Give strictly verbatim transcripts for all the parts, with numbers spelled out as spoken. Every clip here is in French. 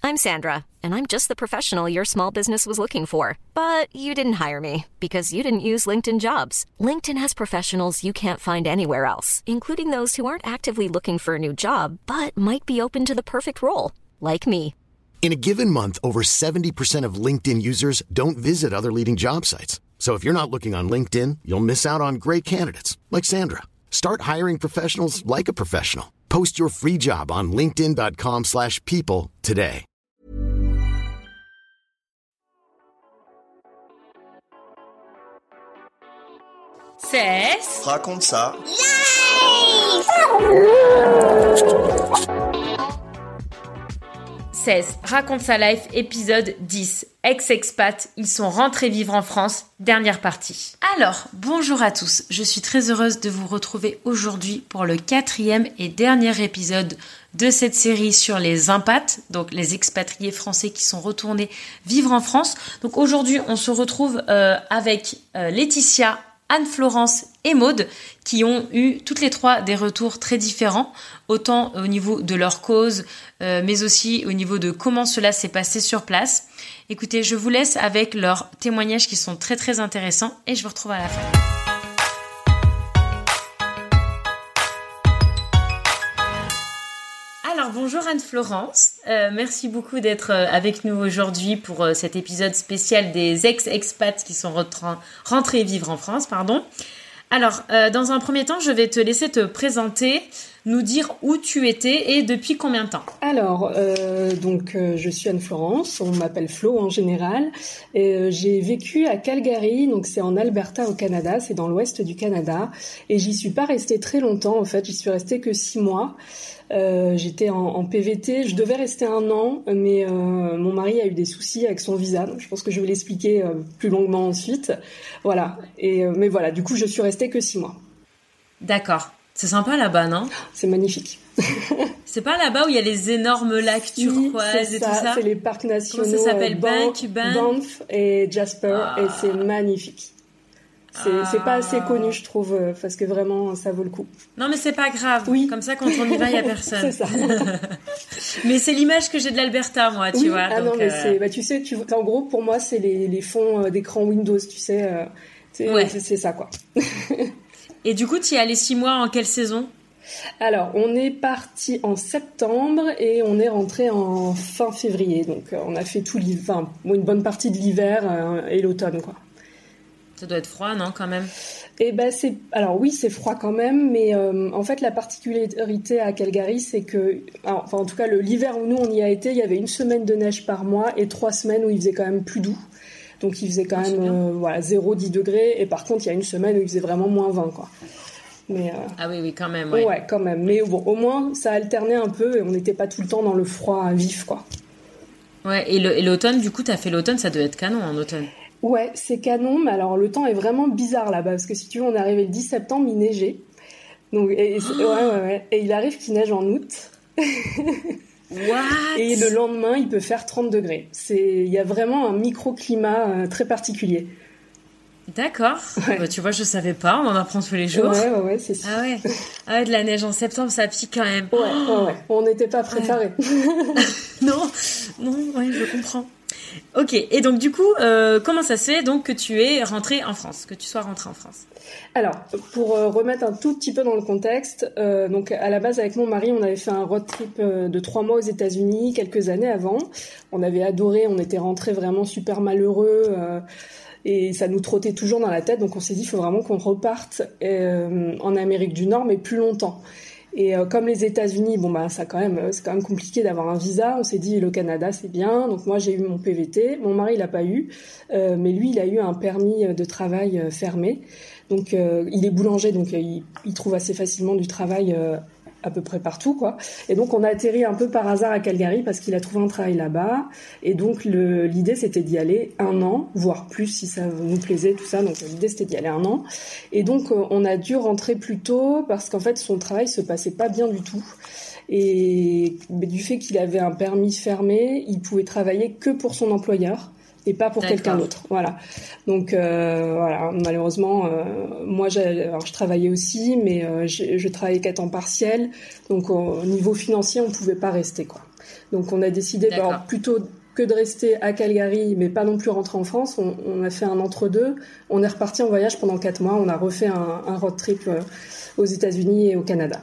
I'm Sandra, and I'm just the professional your small business was looking for. But you didn't hire me because you didn't use LinkedIn Jobs. LinkedIn has professionals you can't find anywhere else, including those who aren't actively looking for a new job, but might be open to the perfect role, like me. In a given month, over seventy percent of LinkedIn users don't visit other leading job sites. So if you're not looking on LinkedIn, you'll miss out on great candidates like Sandra. Start hiring professionals like a professional. Post your free job on linkedin.com slash people today. Cesse. Raconte ça. Cesse. Raconte sa life, épisode dix. Ex-expat, ils sont rentrés vivre en France, dernière partie. Alors, bonjour à tous, je suis très heureuse de vous retrouver aujourd'hui pour le quatrième et dernier épisode de cette série sur les impats, donc les expatriés français qui sont retournés vivre en France. Donc aujourd'hui, on se retrouve euh, avec euh, Laetitia, Anne-Florence et Maude, qui ont eu toutes les trois des retours très différents, autant au niveau de leur cause, euh, mais aussi au niveau de comment cela s'est passé sur place. Écoutez, je vous laisse avec leurs témoignages qui sont très très intéressants et je vous retrouve à la fin. Alors bonjour Anne-Florence, euh, merci beaucoup d'être avec nous aujourd'hui pour euh, cet épisode spécial des ex-expats qui sont retr- rentrés vivre en France, pardon. Alors, euh, dans un premier temps, je vais te laisser te présenter, nous dire où tu étais et depuis combien de temps. Alors, euh, donc, euh, je suis Anne-Florence, on m'appelle Flo en général. Et, euh, j'ai vécu à Calgary, donc c'est en Alberta au Canada, c'est dans l'ouest du Canada. Et j'y suis pas restée très longtemps, en fait, j'y suis restée que six mois. Euh, j'étais en, en P V T, je devais rester un an, mais euh, mon mari a eu des soucis avec son visa, donc je pense que je vais l'expliquer euh, plus longuement ensuite. Voilà. Et euh, mais voilà, du coup, je suis restée que six mois. D'accord. C'est sympa là-bas, non ? C'est magnifique. C'est pas là-bas où il y a les énormes lacs turquoises oui, et ça, tout ça ? C'est les parcs nationaux. Comment ça s'appelle ? Banff, Banff, Banff Banff et Jasper, ah. Et c'est magnifique. C'est, ah. c'est pas assez connu, je trouve, parce que vraiment, ça vaut le coup. Non, mais c'est pas grave. Oui. Comme ça, quand on y va, il y a personne. C'est ça. Mais c'est l'image que j'ai de l'Alberta, moi, tu oui. vois. Ah donc, non, mais euh... c'est, bah, tu sais, tu, en gros, pour moi, c'est les, les fonds d'écran Windows, tu sais. Euh, c'est, ouais. c'est, c'est ça, quoi. Et du coup, tu y es allé six mois en quelle saison ? Alors, on est parti en septembre et on est rentré en fin février. Donc, euh, on a fait tout l'hiver, enfin, une bonne partie de l'hiver euh, et l'automne, quoi. Ça doit être froid, non, quand même ? Eh ben c'est, alors oui, c'est froid quand même, mais euh, en fait la particularité à Calgary, c'est que, alors, enfin en tout cas le, l'hiver où nous on y a été, il y avait une semaine de neige par mois et trois semaines où il faisait quand même plus doux. Donc il faisait quand oh, même euh, voilà zéro dix degrés et par contre il y a une semaine où il faisait vraiment moins vingt quoi. Mais euh, ah oui oui quand même ouais. Ouais quand même, mais bon au moins ça alternait un peu et on n'était pas tout le temps dans le froid vif quoi. Ouais et, le, et l'automne du coup t'as fait l'automne, ça doit être canon en automne. Ouais, c'est canon, mais alors le temps est vraiment bizarre là-bas, parce que si tu veux, on est arrivé le dix septembre, il neigeait. Donc, et, et, oh ouais, ouais, ouais. Et il arrive qu'il neige en août. What ? Et le lendemain, il peut faire trente degrés. C'est, il y a vraiment un microclimat euh, très particulier. D'accord. Ouais. Bah, tu vois, je savais pas, on en apprend tous les jours. Ouais, ouais, ouais, c'est ça. Ah ouais. Ah ouais, de la neige en septembre, ça pique quand même. Ouais, ouais, ouais. On n'était pas préparés. Ouais. non, non, ouais, je comprends. Ok, et donc du coup, euh, comment ça se fait donc que tu es rentrée en France, que tu sois rentrée en France ? Alors, pour euh, remettre un tout petit peu dans le contexte, euh, donc à la base avec mon mari, on avait fait un road trip euh, de trois mois aux États-Unis quelques années avant. On avait adoré, on était rentrés vraiment super malheureux euh, et ça nous trottait toujours dans la tête. Donc on s'est dit, il faut vraiment qu'on reparte euh, en Amérique du Nord, mais plus longtemps. Et euh, comme les États-Unis, bon bah ça quand même, c'est quand même compliqué d'avoir un visa. On s'est dit le Canada c'est bien. Donc moi j'ai eu mon P V T, mon mari il a pas eu, euh, mais lui il a eu un permis de travail euh, fermé. Donc euh, il est boulanger, donc euh, il, il trouve assez facilement du travail euh, à peu près partout quoi. Et donc on a atterri un peu par hasard à Calgary parce qu'il a trouvé un travail là-bas. Et donc le, l'idée c'était d'y aller un an, voire plus si ça nous plaisait tout ça. Donc l'idée c'était d'y aller un an. Et donc on a dû rentrer plus tôt parce qu'en fait son travail se passait pas bien du tout. Et du fait qu'il avait un permis fermé, il pouvait travailler que pour son employeur et pas pour D'accord. quelqu'un d'autre. Voilà. Donc euh, voilà, malheureusement, euh, moi, j'ai, alors, je travaillais aussi, mais euh, je travaillais qu'à temps partiel. Donc au niveau financier, on pouvait pas rester quoi. Donc on a décidé bah, plutôt que de rester à Calgary, mais pas non plus rentrer en France. On, on a fait un entre-deux. On est reparti en voyage pendant quatre mois. On a refait un, un road trip euh, aux États-Unis et au Canada.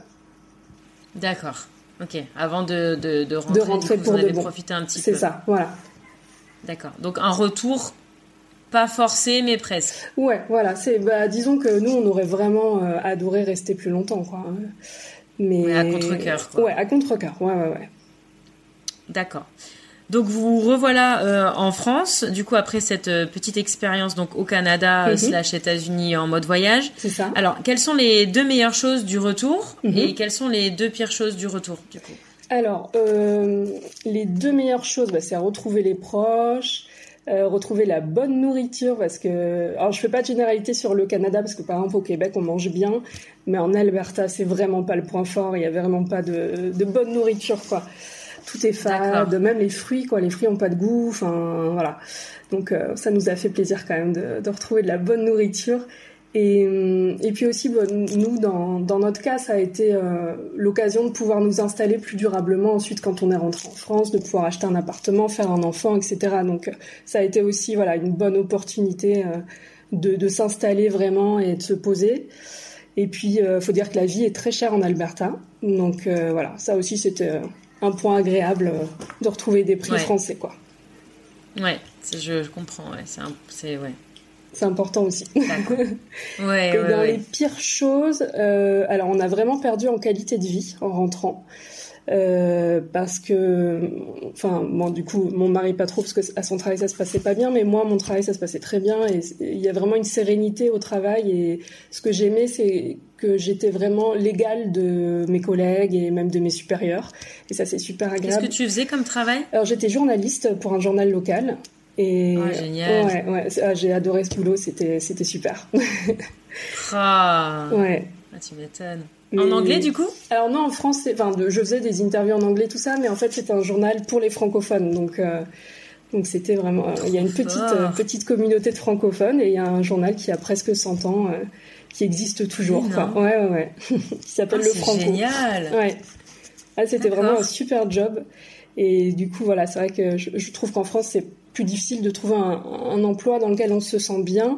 D'accord. Ok. Avant de, de, de rentrer, de rentrer coup, pour vous en avez de bon. profité un petit C'est peu. C'est ça, voilà. D'accord. Donc un retour pas forcé, mais presque. Ouais, voilà. C'est, bah, disons que nous, on aurait vraiment euh, adoré rester plus longtemps, quoi. Mais ouais, à contre-cœur, quoi. Ouais, à contre-cœur. Ouais, ouais, ouais. D'accord. Donc vous revoilà euh, en France, du coup après cette euh, petite expérience donc au Canada mm-hmm. slash États-Unis en mode voyage. C'est ça. Alors quelles sont les deux meilleures choses du retour mm-hmm. et quelles sont les deux pires choses du retour du coup? Alors euh, les deux meilleures choses, bah, c'est retrouver les proches, euh, retrouver la bonne nourriture parce que alors je fais pas de généralité sur le Canada parce que par exemple au Québec on mange bien, mais en Alberta c'est vraiment pas le point fort. Il y a vraiment pas de, de bonne nourriture quoi. Tout est fade, même les fruits, quoi. Les fruits ont pas de goût, enfin voilà. Donc euh, ça nous a fait plaisir quand même de, de retrouver de la bonne nourriture. Et, et puis aussi, bon, nous, dans, dans notre cas, ça a été euh, l'occasion de pouvoir nous installer plus durablement ensuite quand on est rentré en France, de pouvoir acheter un appartement, faire un enfant, et cetera. Donc ça a été aussi voilà une bonne opportunité euh, de, de s'installer vraiment et de se poser. Et puis, euh, faut dire que la vie est très chère en Alberta. Donc euh, voilà, ça aussi c'était euh, un point agréable euh, de retrouver des prix ouais. français, quoi. Ouais, c'est, je, je comprends. Ouais, c'est, un, c'est ouais. C'est important aussi. D'accord. Ouais, et ouais, dans ouais. les pires choses, euh, alors on a vraiment perdu en qualité de vie en rentrant. Euh, parce que, enfin, bon, du coup, mon mari pas trop, parce que à son travail ça se passait pas bien, mais moi, mon travail ça se passait très bien, et il y a vraiment une sérénité au travail, et ce que j'aimais, c'est que j'étais vraiment l'égale de mes collègues et même de mes supérieurs, et ça c'est super agréable. Qu'est-ce que tu faisais comme travail? Alors j'étais journaliste pour un journal local. Et oh, génial. Ouais, ouais, ah, j'ai adoré ce boulot, c'était, c'était super. Ah. Ouais. Ah, tu m'étonnes. Mais... En anglais, du coup? Alors non, en français. Enfin, de, je faisais des interviews en anglais, tout ça, mais en fait, c'était un journal pour les francophones. Donc, euh, donc c'était vraiment. Il euh, y a une petite, euh, petite communauté de francophones et il y a un journal qui a presque cent ans, euh, qui existe toujours. Oui, quoi. Ouais, ouais, ouais. Qui s'appelle ah, Le c'est Franco. Génial. Ouais. Ah, c'était D'accord. vraiment un super job. Et du coup, voilà, c'est vrai que je, je trouve qu'en France, c'est plus difficile de trouver un, un emploi dans lequel on se sent bien.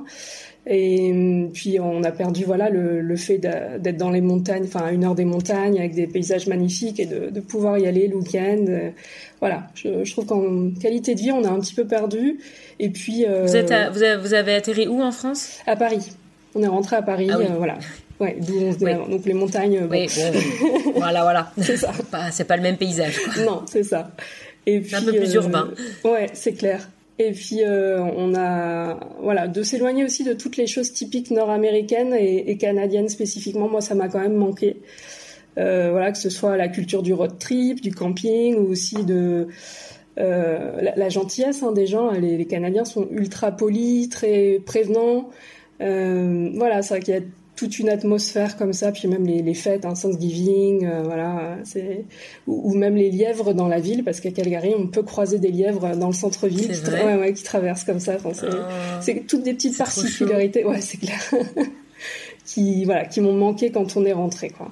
Et puis on a perdu voilà le, le fait de, d'être dans les montagnes, enfin à une heure des montagnes avec des paysages magnifiques et de, de pouvoir y aller le week-end. Voilà, je, je trouve qu'en qualité de vie on a un petit peu perdu. Et puis euh, vous êtes à, vous, avez, vous avez atterri où en France? À Paris. On est rentré à Paris, ah oui. euh, voilà. Ouais, d'où on se oui. Donc les montagnes. Bon. Oui, bon, voilà, voilà. C'est ça. C'est pas, c'est pas le même paysage, quoi. Non, c'est ça. Et puis, c'est un peu plus euh, urbain. Ouais, c'est clair. Et puis euh, on a voilà de s'éloigner aussi de toutes les choses typiques nord-américaines et, et canadiennes spécifiquement. Moi, ça m'a quand même manqué. Euh, voilà, que ce soit la culture du road trip, du camping, ou aussi de euh, la, la gentillesse hein, des gens. Les, les Canadiens sont ultra polis, très prévenants. Euh, voilà, c'est vrai qu'il y a toute une atmosphère comme ça, puis même les, les fêtes, hein, Thanksgiving, euh, voilà, c'est ou, ou même les lièvres dans la ville, parce qu'à Calgary, on peut croiser des lièvres dans le centre-ville qui, tra- ouais, ouais, qui traversent comme ça. Enfin, c'est, oh, c'est toutes des petites particularités, ouais, c'est clair, qui voilà, qui m'ont manqué quand on est rentré, quoi.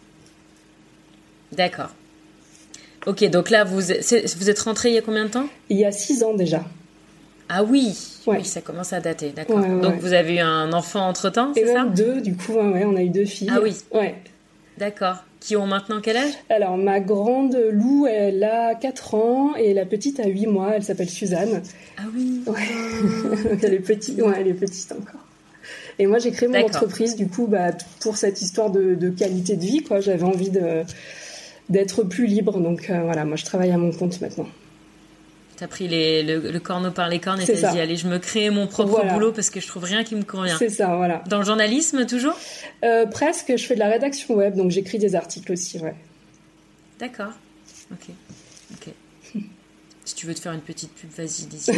D'accord. Ok, donc là, vous êtes, vous êtes rentré il y a combien de temps? Il y a six ans déjà. Ah oui, ouais. oui, ça commence à dater, d'accord. Ouais, ouais, donc ouais. vous avez eu un enfant entre-temps, c'est Et ça? même deux, du coup, ouais, on a eu deux filles. Ah oui. Ouais. D'accord. Qui ont maintenant quel âge? Alors, ma grande Lou, elle a quatre ans et la petite a huit mois, elle s'appelle Suzanne. Ah oui. Ouais. Donc elle est petite, ouais, elle est petite encore. Et moi, j'ai créé mon d'accord. entreprise, du coup, bah, pour cette histoire de, de qualité de vie, quoi. J'avais envie de, d'être plus libre, donc euh, voilà, moi, je travaille à mon compte maintenant. T'as pris les, le, le corneau par les cornes et c'est t'as ça. dit allez je me crée mon propre voilà. boulot parce que je trouve rien qui me convient. C'est ça, voilà. Dans le journalisme toujours? euh, Presque, je fais de la rédaction web, donc j'écris des articles aussi, ouais. D'accord, ok, ok. Si tu veux te faire une petite pub, vas-y, dis-y.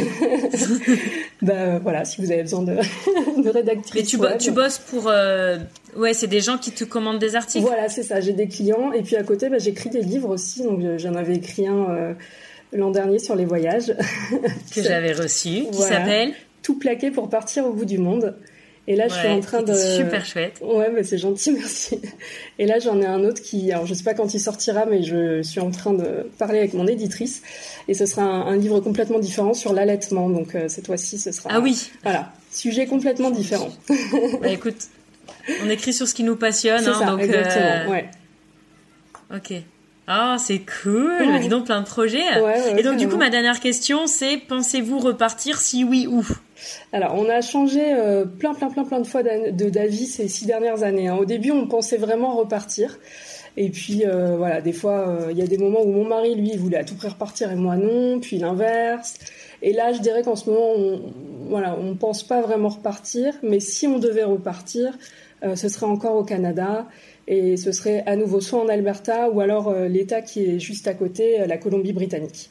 bah euh, voilà, si vous avez besoin de, de rédactrice. Mais tu, web. Bo- tu bosses pour... Euh... Ouais, c'est des gens qui te commandent des articles? Voilà, c'est ça, j'ai des clients et puis à côté, bah, j'écris des livres aussi, donc j'en avais écrit un... Euh... l'an dernier sur les voyages que j'avais reçu, qui voilà. s'appelle Tout plaqué pour partir au bout du monde. Et là, je ouais, suis en train de... super chouette. Ouais, mais c'est gentil, merci. Et là, j'en ai un autre qui... Alors, je sais pas quand il sortira, mais je suis en train de parler avec mon éditrice. Et ce sera un, un livre complètement différent sur l'allaitement. Donc, euh, cette fois-ci, ce sera... Ah oui. Voilà. Sujet complètement différent. Bah écoute, on écrit sur ce qui nous passionne. C'est hein, ça, donc, exactement, euh... ouais. Ok. Ah, c'est cool. Ouais. Dis donc, plein de projets. Ouais, ouais, et donc, carrément. du coup, ma dernière question, c'est pensez-vous repartir? Si oui, où? Alors, on a changé euh, plein, plein, plein, plein de fois de d'avis ces six dernières années. Hein. Au début, on pensait vraiment repartir. Et puis, euh, voilà, des fois, il euh, y a des moments où mon mari, lui, il voulait à tout prix repartir et moi non, puis l'inverse. Et là, je dirais qu'en ce moment, on, voilà, on pense pas vraiment repartir. Mais si on devait repartir, euh, ce serait encore au Canada. Et ce serait à nouveau soit en Alberta ou alors euh, l'État qui est juste à côté, euh, la Colombie-Britannique.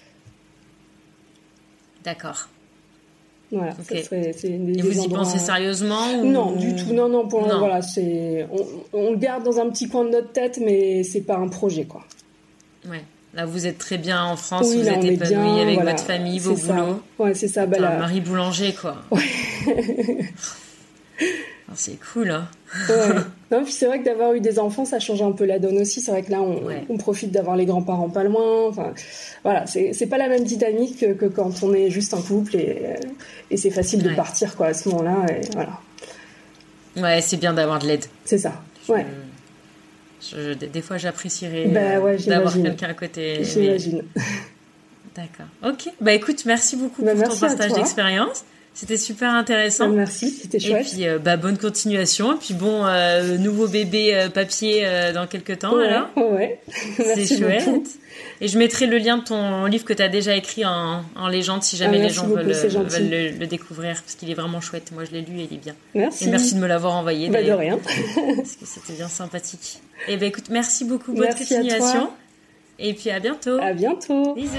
D'accord. Voilà, okay. ça serait, c'est des, Et des vous endroits... y pensez sérieusement ou... Non, du tout. Non, non, pour non. Voilà, c'est, on, on le garde dans un petit coin de notre tête, mais c'est pas un projet, quoi. Ouais. Là, vous êtes très bien en France, oui, vous là, êtes épanouie bien, avec voilà, votre famille, vos ça. boulots. Ouais, c'est ça. Bah, T'as là... un mari boulanger, quoi. Ouais. Oh, c'est cool, hein. Ouais. Non, puis c'est vrai que d'avoir eu des enfants, ça change un peu la donne aussi. C'est vrai que là, on, ouais. on profite d'avoir les grands-parents pas loin. Enfin, voilà, c'est, c'est pas la même dynamique que, que quand on est juste un couple et, et c'est facile ouais. de partir, quoi, à ce moment-là. Et voilà. Ouais, c'est bien d'avoir de l'aide. C'est ça. Ouais. Je, je, des fois, j'apprécierais bah, ouais, d'avoir quelqu'un à côté. J'imagine. Mais... D'accord. Ok. Bah écoute, merci beaucoup bah, pour merci ton partage d'expérience. C'était super intéressant. Bah, merci, c'était chouette. Et puis, euh, bah, bonne continuation. Et puis bon, euh, nouveau bébé euh, papier euh, dans quelques temps, ouais, alors. Ouais, merci c'est chouette. Beaucoup. Et je mettrai le lien de ton livre que tu as déjà écrit en, en légende si jamais ah, les gens beaucoup, veulent, veulent le, le découvrir, parce qu'il est vraiment chouette. Moi, je l'ai lu et il est bien. Merci. Et merci de me l'avoir envoyé. Bah, de rien. Parce que c'était bien sympathique. Et ben écoute, merci beaucoup. Bonne merci continuation. Et puis à bientôt. À bientôt. Bisous.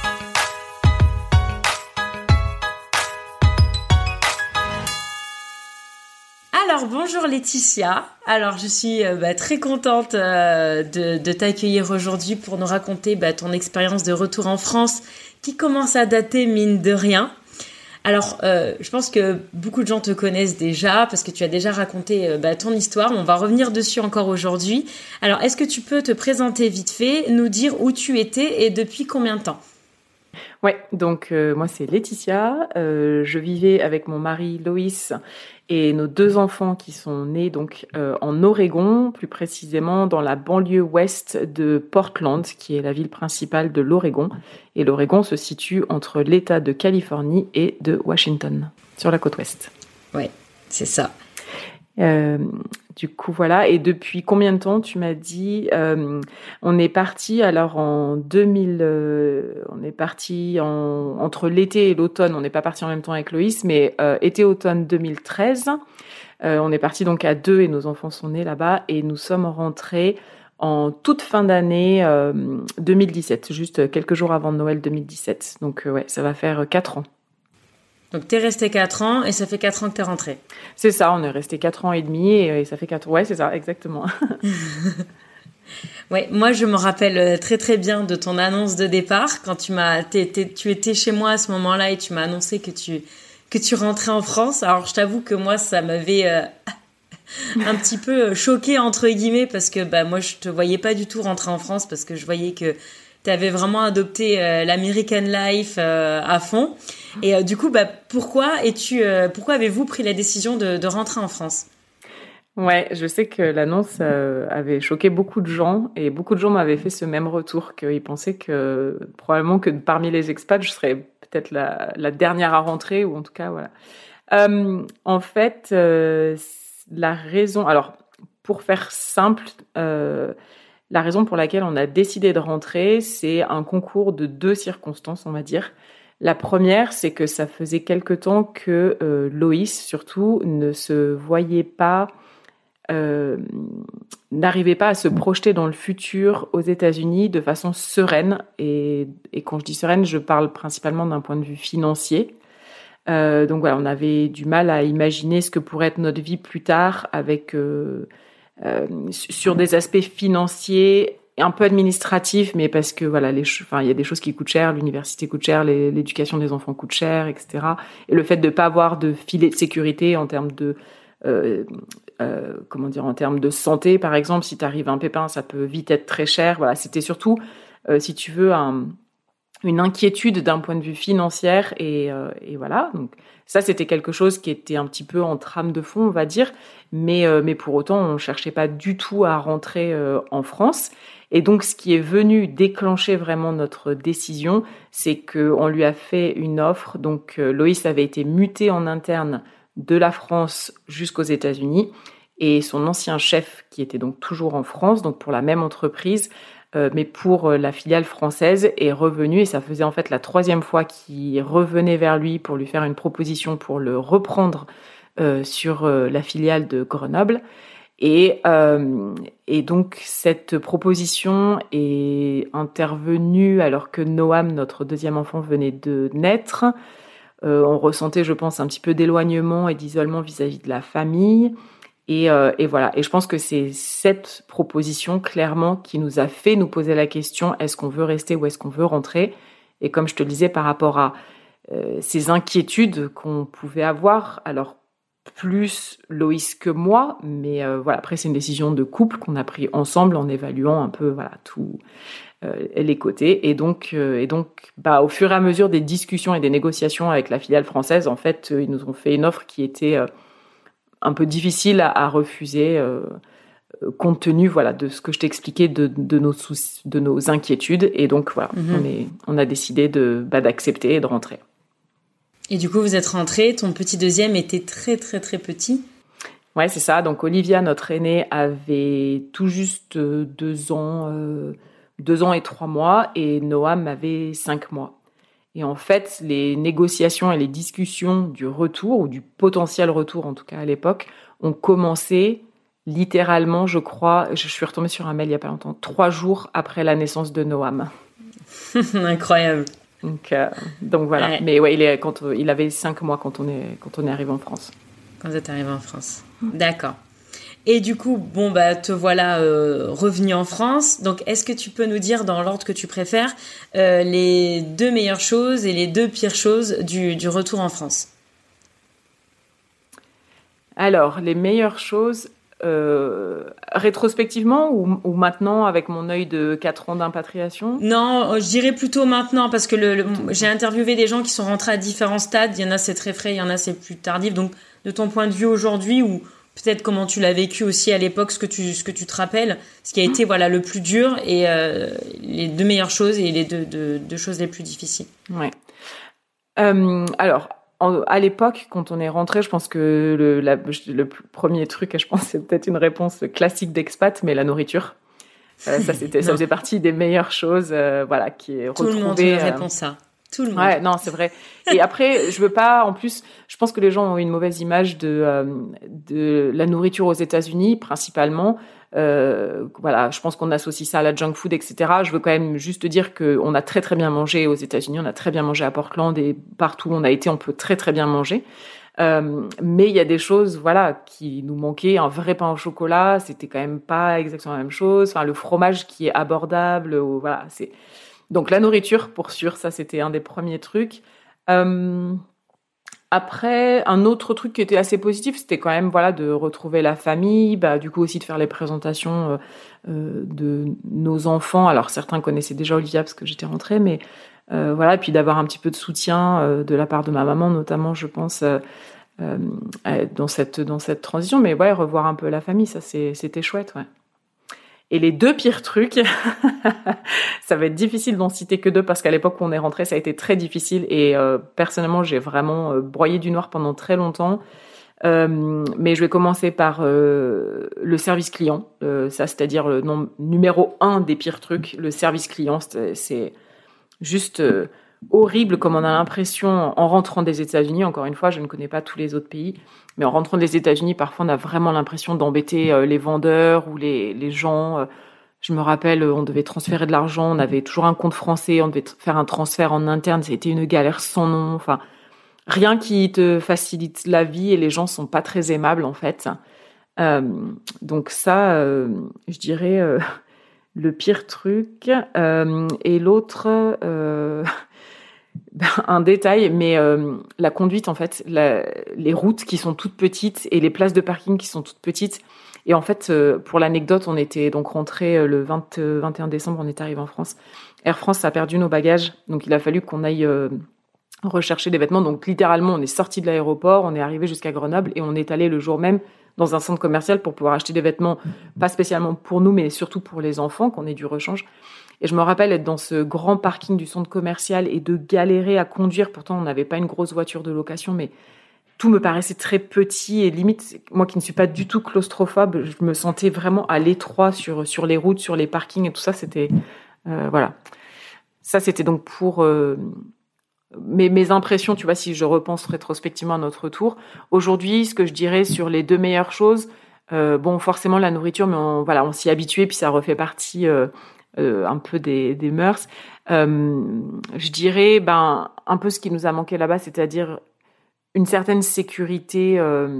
Alors bonjour Laetitia, alors je suis euh, bah, très contente euh, de, de t'accueillir aujourd'hui pour nous raconter bah, ton expérience de retour en France qui commence à dater mine de rien. Alors euh, je pense que beaucoup de gens te connaissent déjà parce que tu as déjà raconté euh, bah, ton histoire, on va revenir dessus encore aujourd'hui. Alors est-ce que tu peux te présenter vite fait, nous dire où tu étais et depuis combien de temps ? Ouais, donc euh, moi c'est Laetitia, euh, je vivais avec mon mari Loïs et nos deux enfants qui sont nés donc euh, en Oregon, plus précisément dans la banlieue ouest de Portland, qui est la ville principale de l'Oregon. Et l'Oregon se situe entre l'État de Californie et de Washington, sur la côte ouest. Ouais, c'est ça. Euh, du coup, voilà. Et depuis combien de temps, tu m'as dit, euh, on est parti, alors en deux mille, euh, on est parti en, entre l'été et l'automne, on n'est pas parti en même temps avec Loïs, mais euh, été-automne deux mille treize, euh, on est parti donc à deux et nos enfants sont nés là-bas et nous sommes rentrés en toute fin d'année euh, deux mille dix-sept, juste quelques jours avant Noël deux mille dix-sept. Donc euh, ouais, ça va faire quatre ans. Donc, t'es resté quatre ans et ça fait quatre ans que t'es rentré. C'est ça, on est resté quatre ans et demi et, et ça fait quatre... Ouais, c'est ça, exactement. Ouais, moi, je me rappelle très, très bien de ton annonce de départ quand tu m'as... T'es, t'es, tu étais chez moi à ce moment-là et tu m'as annoncé que tu, que tu rentrais en France. Alors, je t'avoue que moi, ça m'avait euh, un petit peu choquée, entre guillemets, parce que bah, moi, je te voyais pas du tout rentrer en France parce que je voyais que tu avais vraiment adopté euh, l'American Life euh, à fond. Et euh, du coup, bah, pourquoi, es-tu, euh, pourquoi avez-vous pris la décision de, de rentrer en France ? Ouais, je sais que l'annonce euh, avait choqué beaucoup de gens et beaucoup de gens m'avaient fait ce même retour, qu'ils pensaient que probablement que parmi les expats, je serais peut-être la, la dernière à rentrer ou en tout cas, voilà. Euh, en fait, euh, la raison... Alors, pour faire simple... Euh, La raison pour laquelle on a décidé de rentrer, c'est un concours de deux circonstances, on va dire. La première, c'est que ça faisait quelque temps que euh, Loïs, surtout, ne se voyait pas, euh, n'arrivait pas à se projeter dans le futur aux États-Unis de façon sereine. Et, et quand je dis sereine, je parle principalement d'un point de vue financier. Euh, donc voilà, on avait du mal à imaginer ce que pourrait être notre vie plus tard avec... Euh, Euh, sur des aspects financiers un peu administratif, mais parce que voilà, les, enfin, il y a des choses qui coûtent cher, l'université coûte cher, les, l'éducation des enfants coûte cher, et cetera. Et le fait de pas avoir de filet de sécurité en termes de, euh, euh, comment dire, en termes de santé, par exemple, si t'arrives un pépin, ça peut vite être très cher. Voilà, c'était surtout, euh, si tu veux, un, une inquiétude d'un point de vue financier, et, euh, et voilà. Donc ça, c'était quelque chose qui était un petit peu en trame de fond, on va dire, mais euh, mais pour autant, on cherchait pas du tout à rentrer euh, en France. Et donc, ce qui est venu déclencher vraiment notre décision, c'est qu'on lui a fait une offre. Donc, euh, Loïs avait été muté en interne de la France jusqu'aux États-Unis. Et son ancien chef, qui était donc toujours en France, donc pour la même entreprise, euh, mais pour euh, la filiale française, est revenu. Et ça faisait en fait la troisième fois qu'il revenait vers lui pour lui faire une proposition pour le reprendre euh, sur euh, la filiale de Grenoble. Et, euh, et donc, cette proposition est intervenue alors que Noam, notre deuxième enfant, venait de naître. Euh, on ressentait, je pense, un petit peu d'éloignement et d'isolement vis-à-vis de la famille. Et, euh, et voilà. Et je pense que c'est cette proposition, clairement, qui nous a fait nous poser la question, est-ce qu'on veut rester ou est-ce qu'on veut rentrer ? Et comme je te le disais, par rapport à euh, ces inquiétudes qu'on pouvait avoir, alors plus Loïs que moi, mais euh, voilà, après c'est une décision de couple qu'on a pris ensemble en évaluant un peu voilà tout euh, les côtés, et donc euh, et donc bah au fur et à mesure des discussions et des négociations avec la filiale française, en fait euh, ils nous ont fait une offre qui était euh, un peu difficile à, à refuser euh, compte tenu voilà de ce que je t'expliquais de, de nos soucis, de nos inquiétudes, et donc voilà mm-hmm. on est on a décidé de bah, d'accepter et de rentrer. Et du coup, vous êtes rentrés, ton petit deuxième était très, très, très petit. Ouais, c'est ça. Donc, Olivia, notre aînée, avait tout juste deux ans, euh, deux ans et trois mois, et Noam avait cinq mois. Et en fait, les négociations et les discussions du retour, ou du potentiel retour, en tout cas à l'époque, ont commencé littéralement, je crois, je suis retombée sur un mail il n'y a pas longtemps, trois jours après la naissance de Noam. Incroyable. Donc, euh, donc voilà. Ouais. Mais ouais, il, est, quand, il avait cinq mois quand on est, quand on est arrivé en France. Quand vous êtes arrivé en France. D'accord. Et du coup, bon, bah, te voilà euh, revenu en France. Donc, est-ce que tu peux nous dire, dans l'ordre que tu préfères, euh, les deux meilleures choses et les deux pires choses du, du retour en France ? Alors, les meilleures choses... Euh, rétrospectivement ou, ou maintenant avec mon œil de quatre ans d'impatriation ? Non, je dirais plutôt maintenant, parce que le, le, j'ai interviewé des gens qui sont rentrés à différents stades. Il y en a c'est très frais, il y en a c'est plus tardif. Donc de ton point de vue aujourd'hui, ou peut-être comment tu l'as vécu aussi à l'époque, ce que tu, ce que tu te rappelles, ce qui a été voilà, le plus dur, et euh, les deux meilleures choses et les deux, deux, deux choses les plus difficiles. Ouais. Euh, alors En, à l'époque, quand on est rentré, je pense que le, la, le premier truc, je pense, c'est peut-être une réponse classique d'expat, mais la nourriture. Euh, ça, c'était, ça faisait partie des meilleures choses, euh, voilà, qui est retrouvée. Tout le monde euh, répond ça. Tout le monde. Ouais, non, c'est vrai. Et après, je veux pas, en plus, je pense que les gens ont une mauvaise image de, euh, de la nourriture aux États-Unis, principalement. Euh, voilà, je pense qu'on associe ça à la junk food, et cetera. Je veux quand même juste dire qu'on a très très bien mangé aux États-Unis, on a très bien mangé à Portland, et partout où on a été, on peut très très bien manger. Euh, mais il y a des choses, voilà, qui nous manquaient. Un vrai pain au chocolat, c'était quand même pas exactement la même chose. Enfin, le fromage qui est abordable, ou, voilà, c'est. Donc la nourriture, pour sûr, ça c'était un des premiers trucs. Euh... Après, un autre truc qui était assez positif, c'était quand même voilà de retrouver la famille, bah du coup aussi de faire les présentations euh, euh, de nos enfants. Alors certains connaissaient déjà Olivia parce que j'étais rentrée, mais euh, voilà, et puis d'avoir un petit peu de soutien euh, de la part de ma maman, notamment, je pense, euh, euh, dans cette dans cette transition. Mais ouais, revoir un peu la famille, ça c'est, c'était chouette, ouais. Et les deux pires trucs, ça va être difficile d'en citer que deux parce qu'à l'époque où on est rentré, ça a été très difficile et euh, personnellement, j'ai vraiment euh, broyé du noir pendant très longtemps. Euh, mais je vais commencer par euh, le service client, euh, ça c'est-à-dire le nom numéro un des pires trucs, le service client, c'est, c'est juste euh, horrible comme on a l'impression en rentrant des États-Unis. Encore une fois, je ne connais pas tous les autres pays. Mais en rentrant des États-Unis, parfois, on a vraiment l'impression d'embêter euh, les vendeurs ou les, les gens. Euh, je me rappelle, on devait transférer de l'argent, on avait toujours un compte français, on devait t- faire un transfert en interne, c'était une galère sans nom. Enfin, rien qui te facilite la vie et les gens sont pas très aimables, en fait. Euh, donc ça, euh, je dirais, euh, le pire truc. Euh, et l'autre, euh, ben, un détail, mais euh, la conduite, en fait, la, les routes qui sont toutes petites et les places de parking qui sont toutes petites. Et en fait, euh, pour l'anecdote, on était donc rentré le vingt, vingt et un décembre, on est arrivé en France. Air France a perdu nos bagages, donc il a fallu qu'on aille euh, rechercher des vêtements. Donc littéralement, on est sorti de l'aéroport, on est arrivé jusqu'à Grenoble et on est allé le jour même dans un centre commercial pour pouvoir acheter des vêtements, pas spécialement pour nous, mais surtout pour les enfants, qu'on ait du rechange. Et je me rappelle être dans ce grand parking du centre commercial et de galérer à conduire. Pourtant, on n'avait pas une grosse voiture de location, mais tout me paraissait très petit et limite, moi qui ne suis pas du tout claustrophobe, je me sentais vraiment à l'étroit sur, sur les routes, sur les parkings et tout ça. C'était, euh, voilà. Ça, c'était donc pour euh, mes, mes impressions, tu vois, si je repense rétrospectivement à notre tour. Aujourd'hui, ce que je dirais sur les deux meilleures choses, euh, bon, forcément la nourriture, mais on, voilà, on s'y est habitué, puis ça refait partie euh, euh, un peu des, des mœurs. Euh, je dirais, ben, un peu ce qui nous a manqué là-bas, c'est-à-dire une certaine sécurité euh,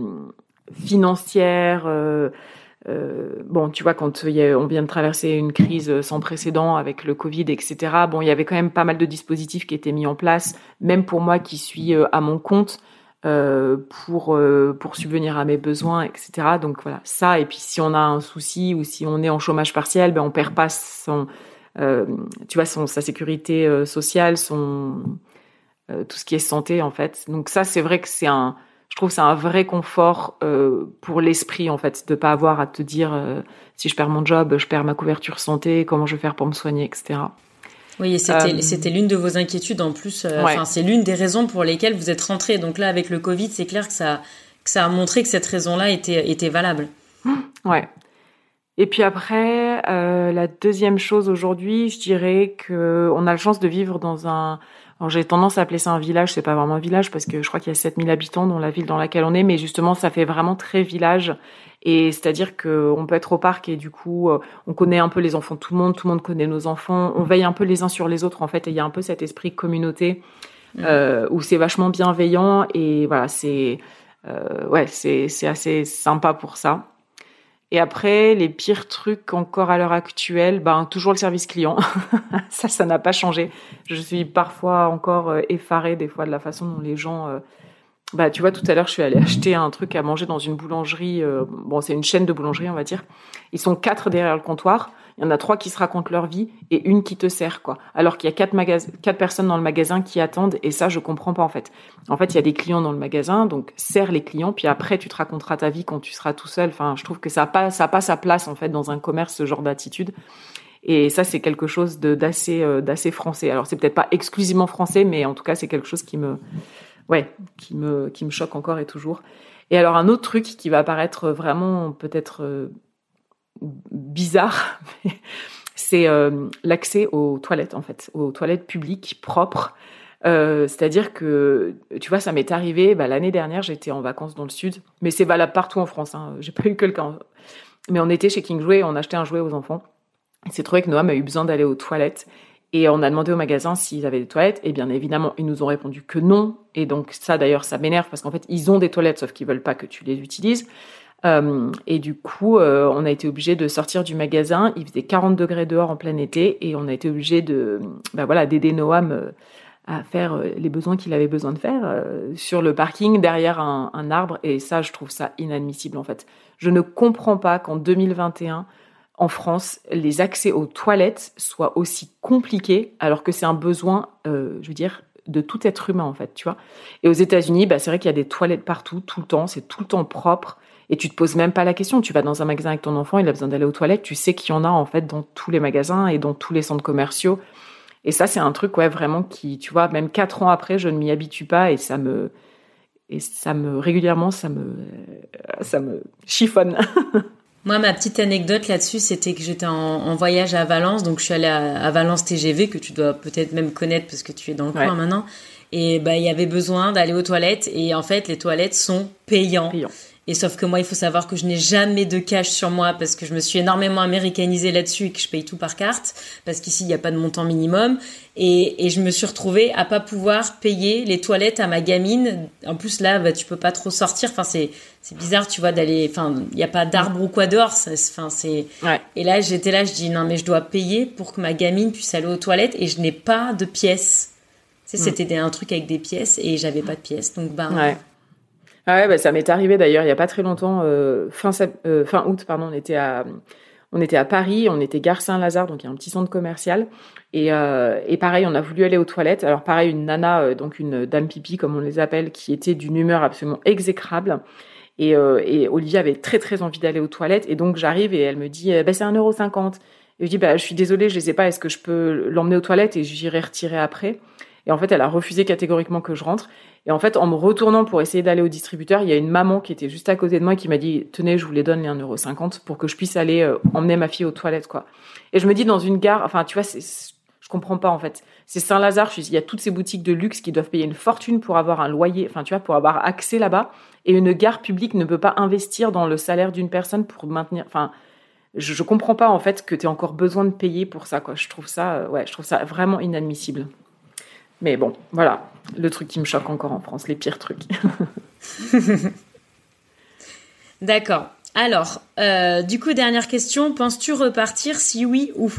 financière. Euh, euh, bon, tu vois, quand y a, on vient de traverser une crise sans précédent avec le Covid, et cetera, bon, il y avait quand même pas mal de dispositifs qui étaient mis en place, même pour moi qui suis euh, à mon compte, euh, pour, euh, pour subvenir à mes besoins, et cetera. Donc voilà, ça. Et puis si on a un souci ou si on est en chômage partiel, ben, on perd pas son, euh, tu vois, son, sa sécurité euh, sociale, son... Euh, tout ce qui est santé en fait. Donc ça, c'est vrai que c'est un, je trouve que c'est un vrai confort euh, pour l'esprit en fait, de pas avoir à te dire euh, si je perds mon job, je perds ma couverture santé, comment je vais faire pour me soigner, et cetera. Oui, et c'était, euh, c'était l'une de vos inquiétudes en plus. Euh, ouais. C'est l'une des raisons pour lesquelles vous êtes rentrés. Donc là, avec le Covid, c'est clair que ça, que ça a montré que cette raison-là était, était valable. Ouais. Et puis après, euh, la deuxième chose aujourd'hui, je dirais que on a la chance de vivre dans un... Alors, j'ai tendance à appeler ça un village, c'est pas vraiment un village parce que je crois qu'il y a sept mille habitants dans la ville dans laquelle on est, mais justement, ça fait vraiment très village. Et c'est-à-dire que on peut être au parc et du coup, on connaît un peu les enfants de tout le monde, tout le monde connaît nos enfants, on veille un peu les uns sur les autres en fait, et il y a un peu cet esprit communauté mmh. euh, où c'est vachement bienveillant et voilà, c'est euh, ouais, c'est c'est assez sympa pour ça. Et après, les pires trucs encore à l'heure actuelle, ben toujours le service client. ça, ça n'a pas changé. Je suis parfois encore euh, effarée des fois de la façon dont les gens... Euh... Bah, tu vois, tout à l'heure, je suis allée acheter un truc à manger dans une boulangerie. Euh... Bon, c'est une chaîne de boulangerie, on va dire. Ils sont quatre derrière le comptoir. Il y en a trois qui se racontent leur vie et une qui te sert, quoi. Alors qu'il y a quatre, magas- quatre personnes dans le magasin qui attendent et ça, je comprends pas, en fait. En fait, il y a des clients dans le magasin, donc sers les clients, puis après, tu te raconteras ta vie quand tu seras tout seul. Enfin, je trouve que ça n'a pas, ça a pas sa place, en fait, dans un commerce, ce genre d'attitude. Et ça, c'est quelque chose de, d'assez, euh, d'assez français. Alors, c'est peut-être pas exclusivement français, mais en tout cas, c'est quelque chose qui me, ouais, qui me, qui me choque encore et toujours. Et alors, un autre truc qui va paraître vraiment, peut-être, euh, bizarre, c'est euh, l'accès aux toilettes, en fait, aux toilettes publiques propres. Euh, c'est-à-dire que, tu vois, ça m'est arrivé, bah, l'année dernière, j'étais en vacances dans le sud, mais c'est valable partout en France, hein, j'ai pas eu que le cas. Mais on était chez King Jouet, on achetait un jouet aux enfants. Il s'est trouvé que Noam a eu besoin d'aller aux toilettes, et on a demandé au magasin s'ils avaient des toilettes, et bien évidemment, ils nous ont répondu que non, et donc ça, d'ailleurs, ça m'énerve, parce qu'en fait, ils ont des toilettes, sauf qu'ils veulent pas que tu les utilises. Euh, et du coup, euh, on a été obligé de sortir du magasin. Il faisait quarante degrés dehors en plein été et on a été obligé de, bah voilà, d'aider Noam euh, à faire euh, les besoins qu'il avait besoin de faire euh, sur le parking derrière un, un arbre. Et ça, je trouve ça inadmissible en fait. Je ne comprends pas qu'en deux mille vingt et un, en France, les accès aux toilettes soient aussi compliqués alors que c'est un besoin, euh, je veux dire, de tout être humain en fait, tu vois. Et aux États-Unis, bah, c'est vrai qu'il y a des toilettes partout, tout le temps, c'est tout le temps propre. Et tu te poses même pas la question. Tu vas dans un magasin avec ton enfant, il a besoin d'aller aux toilettes. Tu sais qu'il y en a, en fait, dans tous les magasins et dans tous les centres commerciaux. Et ça, c'est un truc, ouais, vraiment qui, tu vois, même quatre ans après, je ne m'y habitue pas et ça me, et ça me, régulièrement, ça me, ça me chiffonne. Moi, ma petite anecdote là-dessus, c'était que j'étais en, en voyage à Valence. Donc, je suis allée à, à Valence T G V, que tu dois peut-être même connaître parce que tu es dans le ouais. coin maintenant. Et bah, il y avait besoin d'aller aux toilettes. Et en fait, les toilettes sont payantes. Payant. Et sauf que moi, il faut savoir que je n'ai jamais de cash sur moi parce que je me suis énormément américanisée là-dessus et que je paye tout par carte parce qu'ici, il n'y a pas de montant minimum. Et, et je me suis retrouvée à pas pouvoir payer les toilettes à ma gamine. En plus, là, bah, tu peux pas trop sortir. Enfin, c'est, c'est bizarre, tu vois, d'aller, enfin, il n'y a pas d'arbre ou quoi dehors. Ça, enfin, c'est, ouais. Et là, j'étais là, je dis, non, mais je dois payer pour que ma gamine puisse aller aux toilettes et je n'ai pas de pièces. Tu sais, c'était des, un truc avec des pièces et j'avais pas de pièces. Donc, bah. Ouais. Ah ouais, bah, ça m'est arrivé d'ailleurs il y a pas très longtemps, euh, fin, euh, fin août, pardon, on était à, on était à Paris, on était gare Saint-Lazare, donc il y a un petit centre commercial, et, euh, et pareil, on a voulu aller aux toilettes. Alors pareil, une nana, euh, donc une dame pipi comme on les appelle, qui était d'une humeur absolument exécrable, et, euh, et Olivia avait très très envie d'aller aux toilettes, et donc j'arrive et elle me dit, bah, c'est un euro cinquante. Et je dis, bah, je suis désolée, je les ai pas, est-ce que je peux l'emmener aux toilettes et j'irai retirer après? Et en fait, elle a refusé catégoriquement que je rentre. Et en fait, en me retournant pour essayer d'aller au distributeur, il y a une maman qui était juste à côté de moi qui m'a dit « Tenez, je vous les donne les un euro cinquante pour que je puisse aller euh, emmener ma fille aux toilettes. » quoi. Et je me dis, dans une gare, enfin, tu vois, c'est, c'est, je comprends pas en fait. C'est Saint-Lazare, il y a toutes ces boutiques de luxe qui doivent payer une fortune pour avoir un loyer, enfin, tu vois, pour avoir accès là-bas. Et une gare publique ne peut pas investir dans le salaire d'une personne pour maintenir... Enfin, je, je comprends pas en fait que tu aies encore besoin de payer pour ça, quoi. Je trouve ça, euh, ouais, je trouve ça vraiment inadmissible. Mais bon, voilà, le truc qui me choque encore en France, les pires trucs. D'accord. Alors, euh, du coup, dernière question, penses-tu repartir, si oui, où?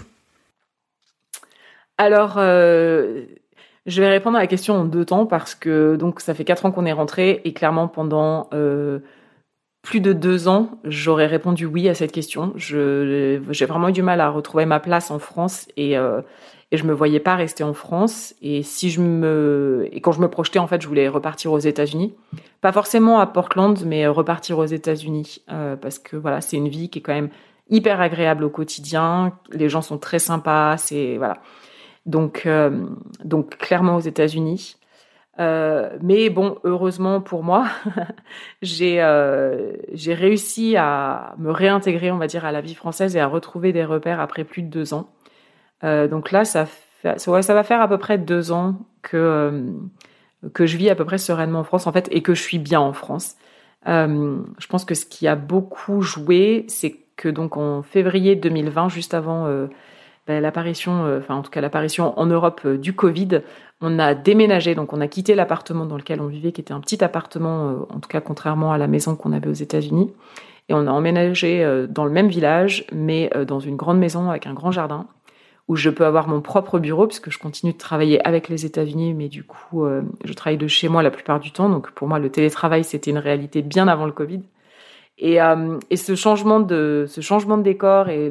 Alors, euh, je vais répondre à la question en deux temps parce que donc ça fait quatre ans qu'on est rentré et clairement pendant euh, plus de deux ans, j'aurais répondu oui à cette question. Je, j'ai vraiment eu du mal à retrouver ma place en France et... Euh, Et je me voyais pas rester en France. Et si je me, et quand je me projetais, en fait, je voulais repartir aux États-Unis. Pas forcément à Portland, mais repartir aux États-Unis. Euh, parce que voilà, c'est une vie qui est quand même hyper agréable au quotidien. Les gens sont très sympas. C'est, voilà. Donc, euh, donc clairement aux États-Unis. Euh, mais bon, heureusement pour moi, j'ai, euh, j'ai réussi à me réintégrer, on va dire, à la vie française et à retrouver des repères après plus de deux ans. Euh, donc là, ça, fait, ça, ouais, ça va faire à peu près deux ans que, euh, que je vis à peu près sereinement en France, en fait, et que je suis bien en France. Euh, je pense que ce qui a beaucoup joué, c'est que donc en février deux mille vingt, juste avant euh, ben, l'apparition, euh, enfin en tout cas l'apparition en Europe euh, du Covid, on a déménagé, donc on a quitté l'appartement dans lequel on vivait, qui était un petit appartement, euh, en tout cas contrairement à la maison qu'on avait aux États-Unis, et on a emménagé euh, dans le même village, mais euh, dans une grande maison avec un grand jardin, où je peux avoir mon propre bureau, puisque je continue de travailler avec les États-Unis, mais du coup, euh, je travaille de chez moi la plupart du temps. Donc, pour moi, le télétravail, c'était une réalité bien avant le Covid. Et, euh, et ce changement de, ce changement de décor et,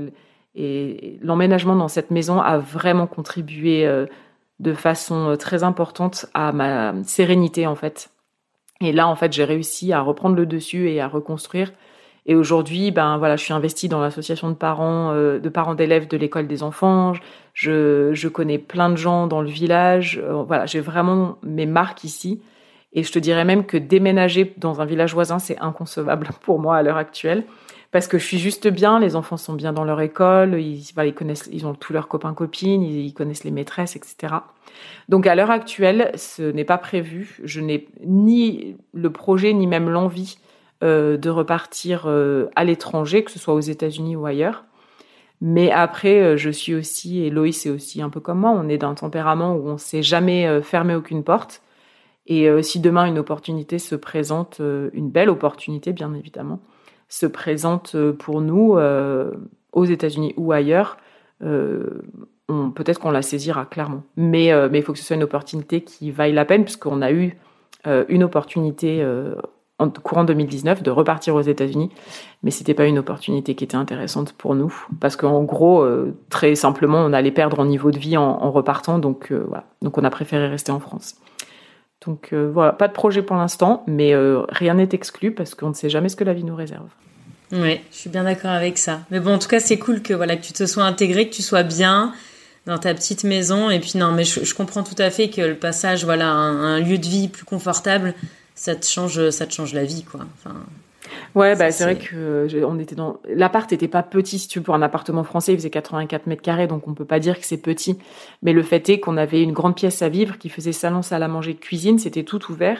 et l'emménagement dans cette maison a vraiment contribué euh, de façon très importante à ma sérénité, en fait. Et là, en fait, j'ai réussi à reprendre le dessus et à reconstruire. Et aujourd'hui, ben voilà, je suis investie dans l'association de parents, euh, de parents d'élèves de l'école des enfants. Je, je connais plein de gens dans le village. Euh, voilà, j'ai vraiment mes marques ici. Et je te dirais même que déménager dans un village voisin, c'est inconcevable pour moi à l'heure actuelle, parce que je suis juste bien. Les enfants sont bien dans leur école. Ils, voilà, ils connaissent, ils ont tous leurs copains copines. Ils, ils connaissent les maîtresses, et cetera. Donc à l'heure actuelle, ce n'est pas prévu. Je n'ai ni le projet ni même l'envie Euh, de repartir euh, à l'étranger, que ce soit aux États-Unis ou ailleurs. Mais après, euh, je suis aussi, et Loïs est aussi un peu comme moi, on est d'un tempérament où on ne s'est jamais euh, fermé aucune porte. Et euh, si demain une opportunité se présente, euh, une belle opportunité bien évidemment, se présente euh, pour nous euh, aux États-Unis ou ailleurs, euh, on, peut-être qu'on la saisira clairement. Mais euh, mais il faut que ce soit une opportunité qui vaille la peine, puisqu'on a eu euh, une opportunité euh, en courant deux mille dix-neuf, de repartir aux États-Unis, mais c'était pas une opportunité qui était intéressante pour nous, parce qu'en gros, euh, très simplement, on allait perdre en niveau de vie en, en repartant, donc euh, voilà. Donc on a préféré rester en France. Donc euh, voilà, pas de projet pour l'instant, mais euh, rien n'est exclu parce qu'on ne sait jamais ce que la vie nous réserve. Oui, je suis bien d'accord avec ça. Mais bon, en tout cas, c'est cool que voilà que tu te sois intégré, que tu sois bien dans ta petite maison. Et puis non, mais je, je comprends tout à fait que le passage, voilà, à un, un lieu de vie plus confortable, ça te change, ça te change la vie, quoi. Enfin, ouais, bah, c'est, c'est vrai que je, on était dans l'appart était pas petit, si tu veux, pour un appartement français, il faisait quatre-vingt-quatre mètres carrés, donc on peut pas dire que c'est petit. Mais le fait est qu'on avait une grande pièce à vivre qui faisait salon, salle à manger, cuisine, c'était tout ouvert.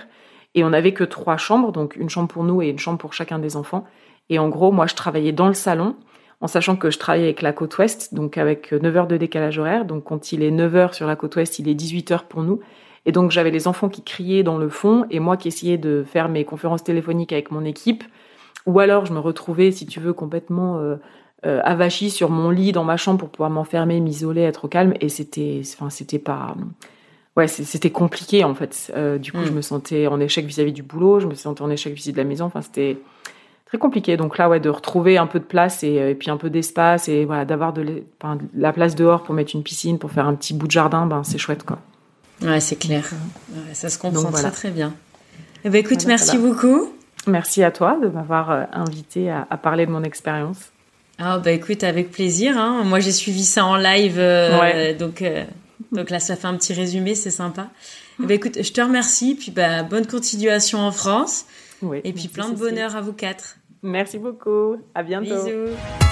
Et on n'avait que trois chambres, donc une chambre pour nous et une chambre pour chacun des enfants. Et en gros, moi, je travaillais dans le salon, en sachant que je travaillais avec la côte ouest, donc avec neuf heures de décalage horaire. Donc quand il est neuf heures sur la côte ouest, il est dix-huit heures pour nous. Et donc j'avais les enfants qui criaient dans le fond et moi qui essayais de faire mes conférences téléphoniques avec mon équipe. Ou alors je me retrouvais, si tu veux, complètement euh, euh, avachie sur mon lit dans ma chambre pour pouvoir m'enfermer, m'isoler, être au calme. Et c'était, enfin, c'était pas... Ouais, c'était compliqué en fait. Euh, du coup, mmh. je me sentais en échec vis-à-vis du boulot, je me sentais en échec vis-à-vis de la maison. Enfin, c'était très compliqué. Donc là, ouais, de retrouver un peu de place et, et puis un peu d'espace et voilà, d'avoir de, enfin, de la place dehors pour mettre une piscine, pour faire un petit bout de jardin, ben c'est chouette quoi. Ouais, c'est clair. Ouais, ça se comprend. Donc, voilà. Très très bien. Eh ben écoute, voilà, merci voilà. beaucoup. Merci à toi de m'avoir invité à, à parler de mon expérience. Ah bah écoute, avec plaisir. Hein. Moi, j'ai suivi ça en live, euh, ouais. donc. Euh... Donc là, ça fait un petit résumé, c'est sympa. Eh ben, écoute, je te remercie, puis bah, bonne continuation en France. Oui, et puis plein de bonheur à vous quatre. Merci beaucoup, à bientôt. Bisous.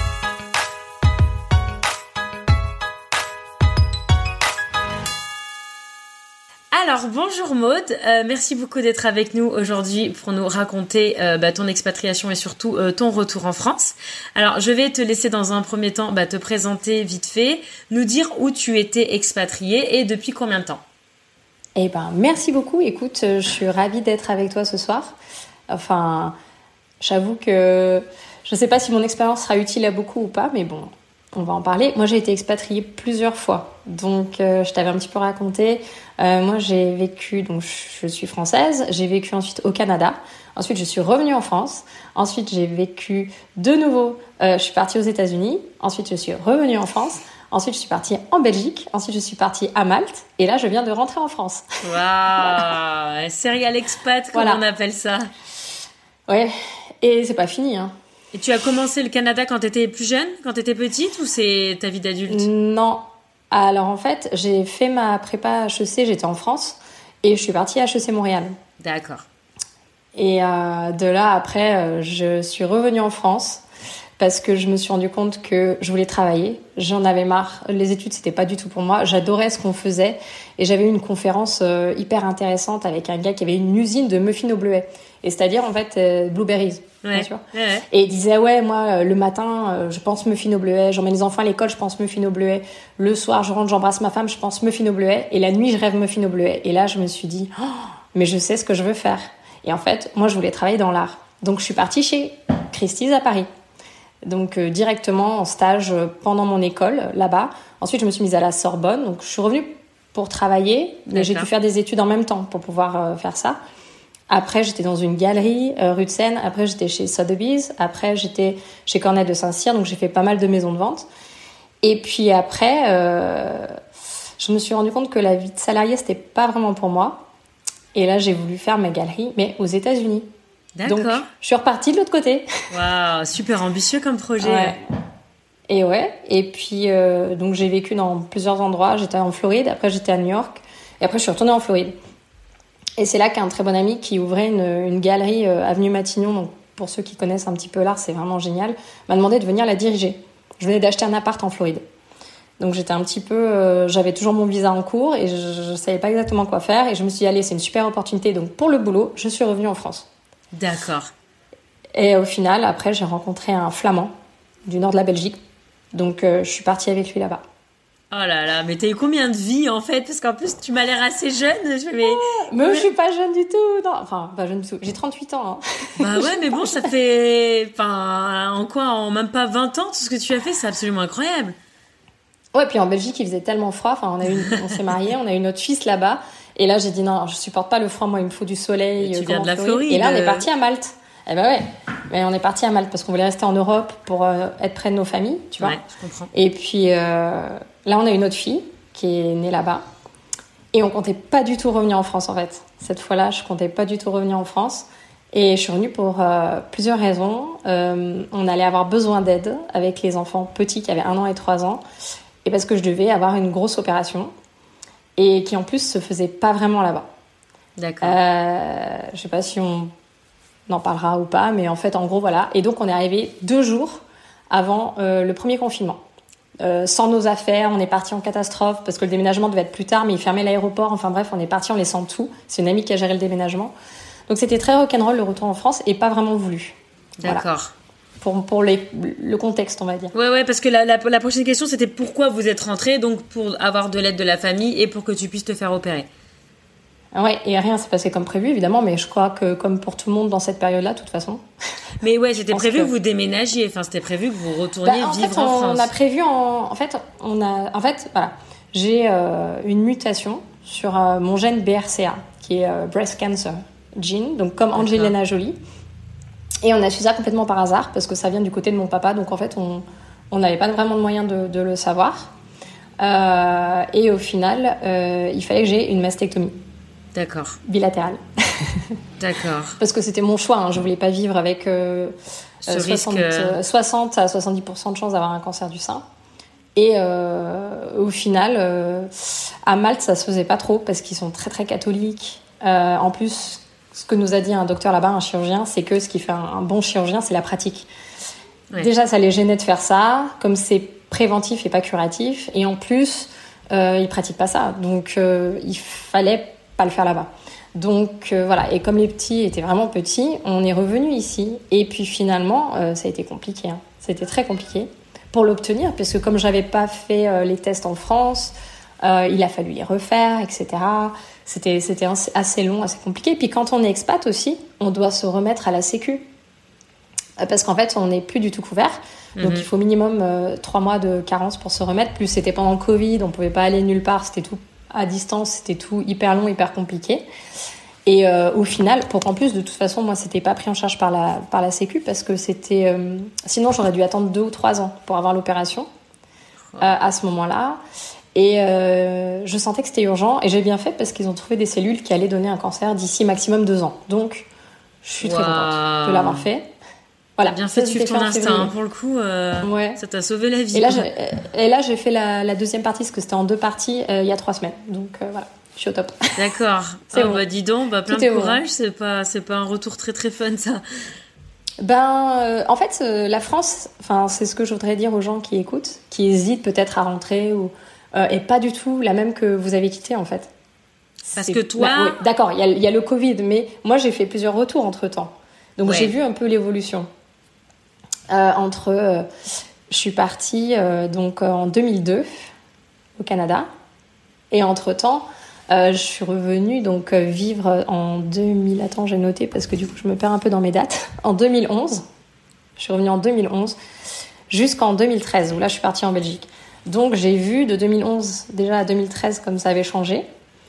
Alors, bonjour Maud, euh, merci beaucoup d'être avec nous aujourd'hui pour nous raconter euh, bah, ton expatriation et surtout euh, ton retour en France. Alors, je vais te laisser dans un premier temps bah, te présenter vite fait, nous dire où tu étais expatriée et depuis combien de temps. Eh ben, merci beaucoup. Écoute, je suis ravie d'être avec toi ce soir. Enfin, j'avoue que je ne sais pas si mon expérience sera utile à beaucoup ou pas, mais bon, on va en parler. Moi, j'ai été expatriée plusieurs fois. Donc, euh, je t'avais un petit peu raconté. Euh, moi, j'ai vécu, donc je suis française. J'ai vécu ensuite au Canada. Ensuite, je suis revenue en France. Ensuite, j'ai vécu de nouveau. Euh, je suis partie aux États-Unis. Ensuite, je suis revenue en France. Ensuite, je suis partie en Belgique. Ensuite, je suis partie à Malte. Et là, je viens de rentrer en France. Waouh, serial expat, comme voilà. on appelle ça. Ouais, et c'est pas fini, hein. Et tu as commencé le Canada quand tu étais plus jeune, quand tu étais petite, ou c'est ta vie d'adulte ? Non. Alors en fait, j'ai fait ma prépa H E C, j'étais en France, et je suis partie à H E C Montréal. D'accord. Et euh, de là, après, euh, je suis revenue en France parce que je me suis rendu compte que je voulais travailler. J'en avais marre. Les études, c'était pas du tout pour moi. J'adorais ce qu'on faisait. Et j'avais eu une conférence euh, hyper intéressante avec un gars qui avait une usine de muffins au bleuet. Et c'est-à-dire, en fait, euh, blueberries. Ouais. Bien sûr. Ouais, ouais. Et il disait, ouais, moi, le matin, euh, je pense muffins au bleuet. J'emmène les enfants à l'école, je pense muffins au bleuet. Le soir, je rentre, j'embrasse ma femme, je pense muffins au bleuet. Et la nuit, je rêve muffins au bleuet. Et là, je me suis dit, oh, mais je sais ce que je veux faire. Et en fait, moi, je voulais travailler dans l'art. Donc, je suis partie chez Christie's à Paris. Donc, euh, directement en stage pendant mon école, là-bas. Ensuite, je me suis mise à la Sorbonne. Donc, je suis revenue pour travailler. Mais j'ai dû faire des études en même temps pour pouvoir euh, faire ça. Après, j'étais dans une galerie euh, rue de Seine. Après, j'étais chez Sotheby's. Après, j'étais chez Cornet de Saint-Cyr. Donc, j'ai fait pas mal de maisons de vente. Et puis après, euh, je me suis rendu compte que la vie de salarié, c'était pas vraiment pour moi. Et là, j'ai voulu faire ma galerie, mais aux États-Unis. D'accord. Donc, je suis repartie de l'autre côté. Waouh, super ambitieux comme projet. Ouais. Et ouais. Et puis, euh, donc, j'ai vécu dans plusieurs endroits. J'étais en Floride. Après, j'étais à New York. Et après, je suis retournée en Floride. Et c'est là qu'un très bon ami qui ouvrait une, une galerie euh, avenue Matignon. Donc, pour ceux qui connaissent un petit peu l'art, c'est vraiment génial. M'a demandé de venir la diriger. Je venais d'acheter un appart en Floride. Donc, j'étais un petit peu... Euh, j'avais toujours mon visa en cours et je ne savais pas exactement quoi faire. Et je me suis dit, allez, c'est une super opportunité. Donc, pour le boulot, je suis revenue en France. D'accord. Et au final, après, j'ai rencontré un Flamand du nord de la Belgique. Donc, euh, je suis partie avec lui là-bas. Oh là là, mais t'as eu combien de vies, en fait ? Parce qu'en plus, tu m'as l'air assez jeune. Je mais... Ah, mais je suis pas jeune du tout. Non, enfin, pas jeune du tout. J'ai trente-huit ans. Hein. Bah ouais, mais bon, ça fait... Enfin, en quoi ? En même pas vingt ans, tout ce que tu as fait, c'est absolument incroyable. Ouais, puis en Belgique, il faisait tellement froid. Enfin, on, a eu, on s'est mariés, on a eu notre fils là-bas. Et là, j'ai dit non, je supporte pas le froid. Moi, il me faut du soleil. Et tu viens de la Floride. Et là, on est parti à Malte. Eh ben ouais. Mais on est parti à Malte parce qu'on voulait rester en Europe pour euh, être près de nos familles, tu vois. Ouais, je comprends. Et puis euh, là, on a une autre fille qui est née là-bas. Et on comptait pas du tout revenir en France, en fait. Cette fois-là, je comptais pas du tout revenir en France. Et je suis revenue pour euh, plusieurs raisons. Euh, on allait avoir besoin d'aide avec les enfants petits qui avaient un an et trois ans. Et parce que je devais avoir une grosse opération. Et qui, en plus, se faisait pas vraiment là-bas. D'accord. Euh, je sais pas si on en parlera ou pas, mais en fait, en gros, voilà. Et donc, on est arrivé deux jours avant euh, le premier confinement. Euh, sans nos affaires, on est parti en catastrophe parce que le déménagement devait être plus tard, mais ils fermaient l'aéroport. Enfin bref, on est parti en laissant tout. C'est une amie qui a géré le déménagement. Donc c'était très rock'n'roll le retour en France et pas vraiment voulu. D'accord. Voilà. Pour, pour les, le contexte, on va dire. Ouais, ouais, parce que la, la, la prochaine question, c'était pourquoi vous êtes rentrée, donc pour avoir de l'aide de la famille et pour que tu puisses te faire opérer. Ouais, et rien s'est passé comme prévu, évidemment, mais je crois que comme pour tout le monde dans cette période-là, de toute façon. Mais ouais, c'était prévu que... que vous déménagiez, enfin, c'était prévu que vous retourniez bah, en vivre fait, en on, France. On a prévu en... En fait, on a... En fait, voilà, j'ai euh, une mutation sur euh, mon gène B R C A, qui est euh, Breast Cancer Gene, donc comme Angelina Jolie. Et on a su ça complètement par hasard, parce que ça vient du côté de mon papa, donc en fait, on n'avait pas vraiment de moyen de, de le savoir. Euh, et au final, euh, il fallait que j'ai une mastectomie. D'accord. Bilatérale. D'accord. Parce que c'était mon choix, hein. Je voulais pas vivre avec euh, Ce soixante, risque... euh, soixante à soixante-dix pour cent de chances d'avoir un cancer du sein. Et euh, au final, euh, à Malte, ça se faisait pas trop, parce qu'ils sont très très catholiques. Euh, en plus... Ce que nous a dit un docteur là-bas, un chirurgien, c'est que ce qui fait un, un bon chirurgien, c'est la pratique. Ouais. Déjà, ça les gênait de faire ça, comme c'est préventif et pas curatif. Et en plus, euh, ils pratiquent pas ça. Donc, euh, il fallait pas le faire là-bas. Donc, euh, voilà. Et comme les petits étaient vraiment petits, on est revenu ici. Et puis, finalement, euh, ça a été compliqué. Hein. C'était très compliqué pour l'obtenir, parce que comme j'avais pas fait euh, les tests en France, euh, il a fallu les refaire, et cetera. C'était, c'était assez long, assez compliqué. Et puis quand on est expat aussi, on doit se remettre à la sécu. Parce qu'en fait, on n'est plus du tout couvert. Donc mm-hmm. il faut minimum euh, trois mois de carence pour se remettre. Plus c'était pendant le Covid, on ne pouvait pas aller nulle part. C'était tout à distance, c'était tout hyper long, hyper compliqué. Et euh, au final, pour qu'en plus, de toute façon, moi, c'était pas pris en charge par la, par la sécu, parce que c'était... Euh, sinon, j'aurais dû attendre deux ou trois ans pour avoir l'opération euh, à ce moment-là. Et euh, je sentais que c'était urgent, et j'ai bien fait parce qu'ils ont trouvé des cellules qui allaient donner un cancer d'ici maximum deux ans. Donc, je suis wow. très contente de l'avoir fait. Voilà. Bien fait de suivre ton instinct, hein, pour le coup, euh, ouais. Ça t'a sauvé la vie. Et là, j'ai, et là, j'ai fait la, la deuxième partie, parce que c'était en deux parties euh, il y a trois semaines. Donc euh, voilà, je suis au top. D'accord. C'est oh, bon. Bah dis donc, bah, plein Tout de courage. Bon. C'est pas, c'est pas un retour très très fun, ça. Ben, euh, en fait, euh, la France, enfin, c'est ce que je voudrais dire aux gens qui écoutent, qui hésitent peut-être à rentrer ou. Euh, et pas du tout la même que vous avez quittée en fait. Parce c'est... que toi... Bah, oui, d'accord, il y, y a le Covid, mais moi j'ai fait plusieurs retours entre-temps. Donc ouais. J'ai vu un peu l'évolution. Euh, entre... Euh, je suis partie euh, donc, euh, en deux mille deux au Canada. Et entre-temps, euh, je suis revenue donc, euh, vivre en deux mille... Attends, j'ai noté parce que du coup je me perds un peu dans mes dates. En deux mille onze. Je suis revenue en deux mille onze jusqu'en deux mille treize, où là je suis partie en Belgique. Donc, j'ai vu de deux mille onze déjà à deux mille treize comme ça avait changé.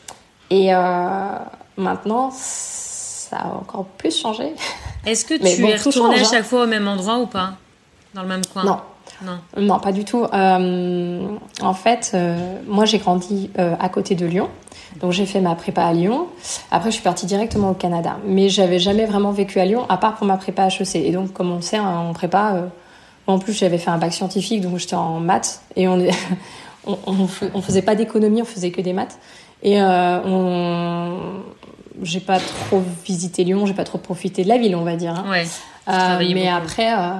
Et euh, maintenant, ça a encore plus changé. Est-ce que tu bon, es retournée à chaque fois au même endroit ou pas ? Dans le même coin ? Non. Non, non pas du tout. Euh, en fait, euh, moi, j'ai grandi euh, à côté de Lyon. Donc, j'ai fait ma prépa à Lyon. Après, je suis partie directement au Canada. Mais j'avais jamais vraiment vécu à Lyon, à part pour ma prépa H E C. Et donc, comme on le sait, en prépa... Euh, En plus, j'avais fait un bac scientifique, donc j'étais en maths. Et on on, on, on faisait pas d'économie, on faisait que des maths. Et euh, on, j'ai pas trop visité Lyon, j'ai pas trop profité de la ville, on va dire. Hein. Ouais. Euh, mais beaucoup. Après, euh,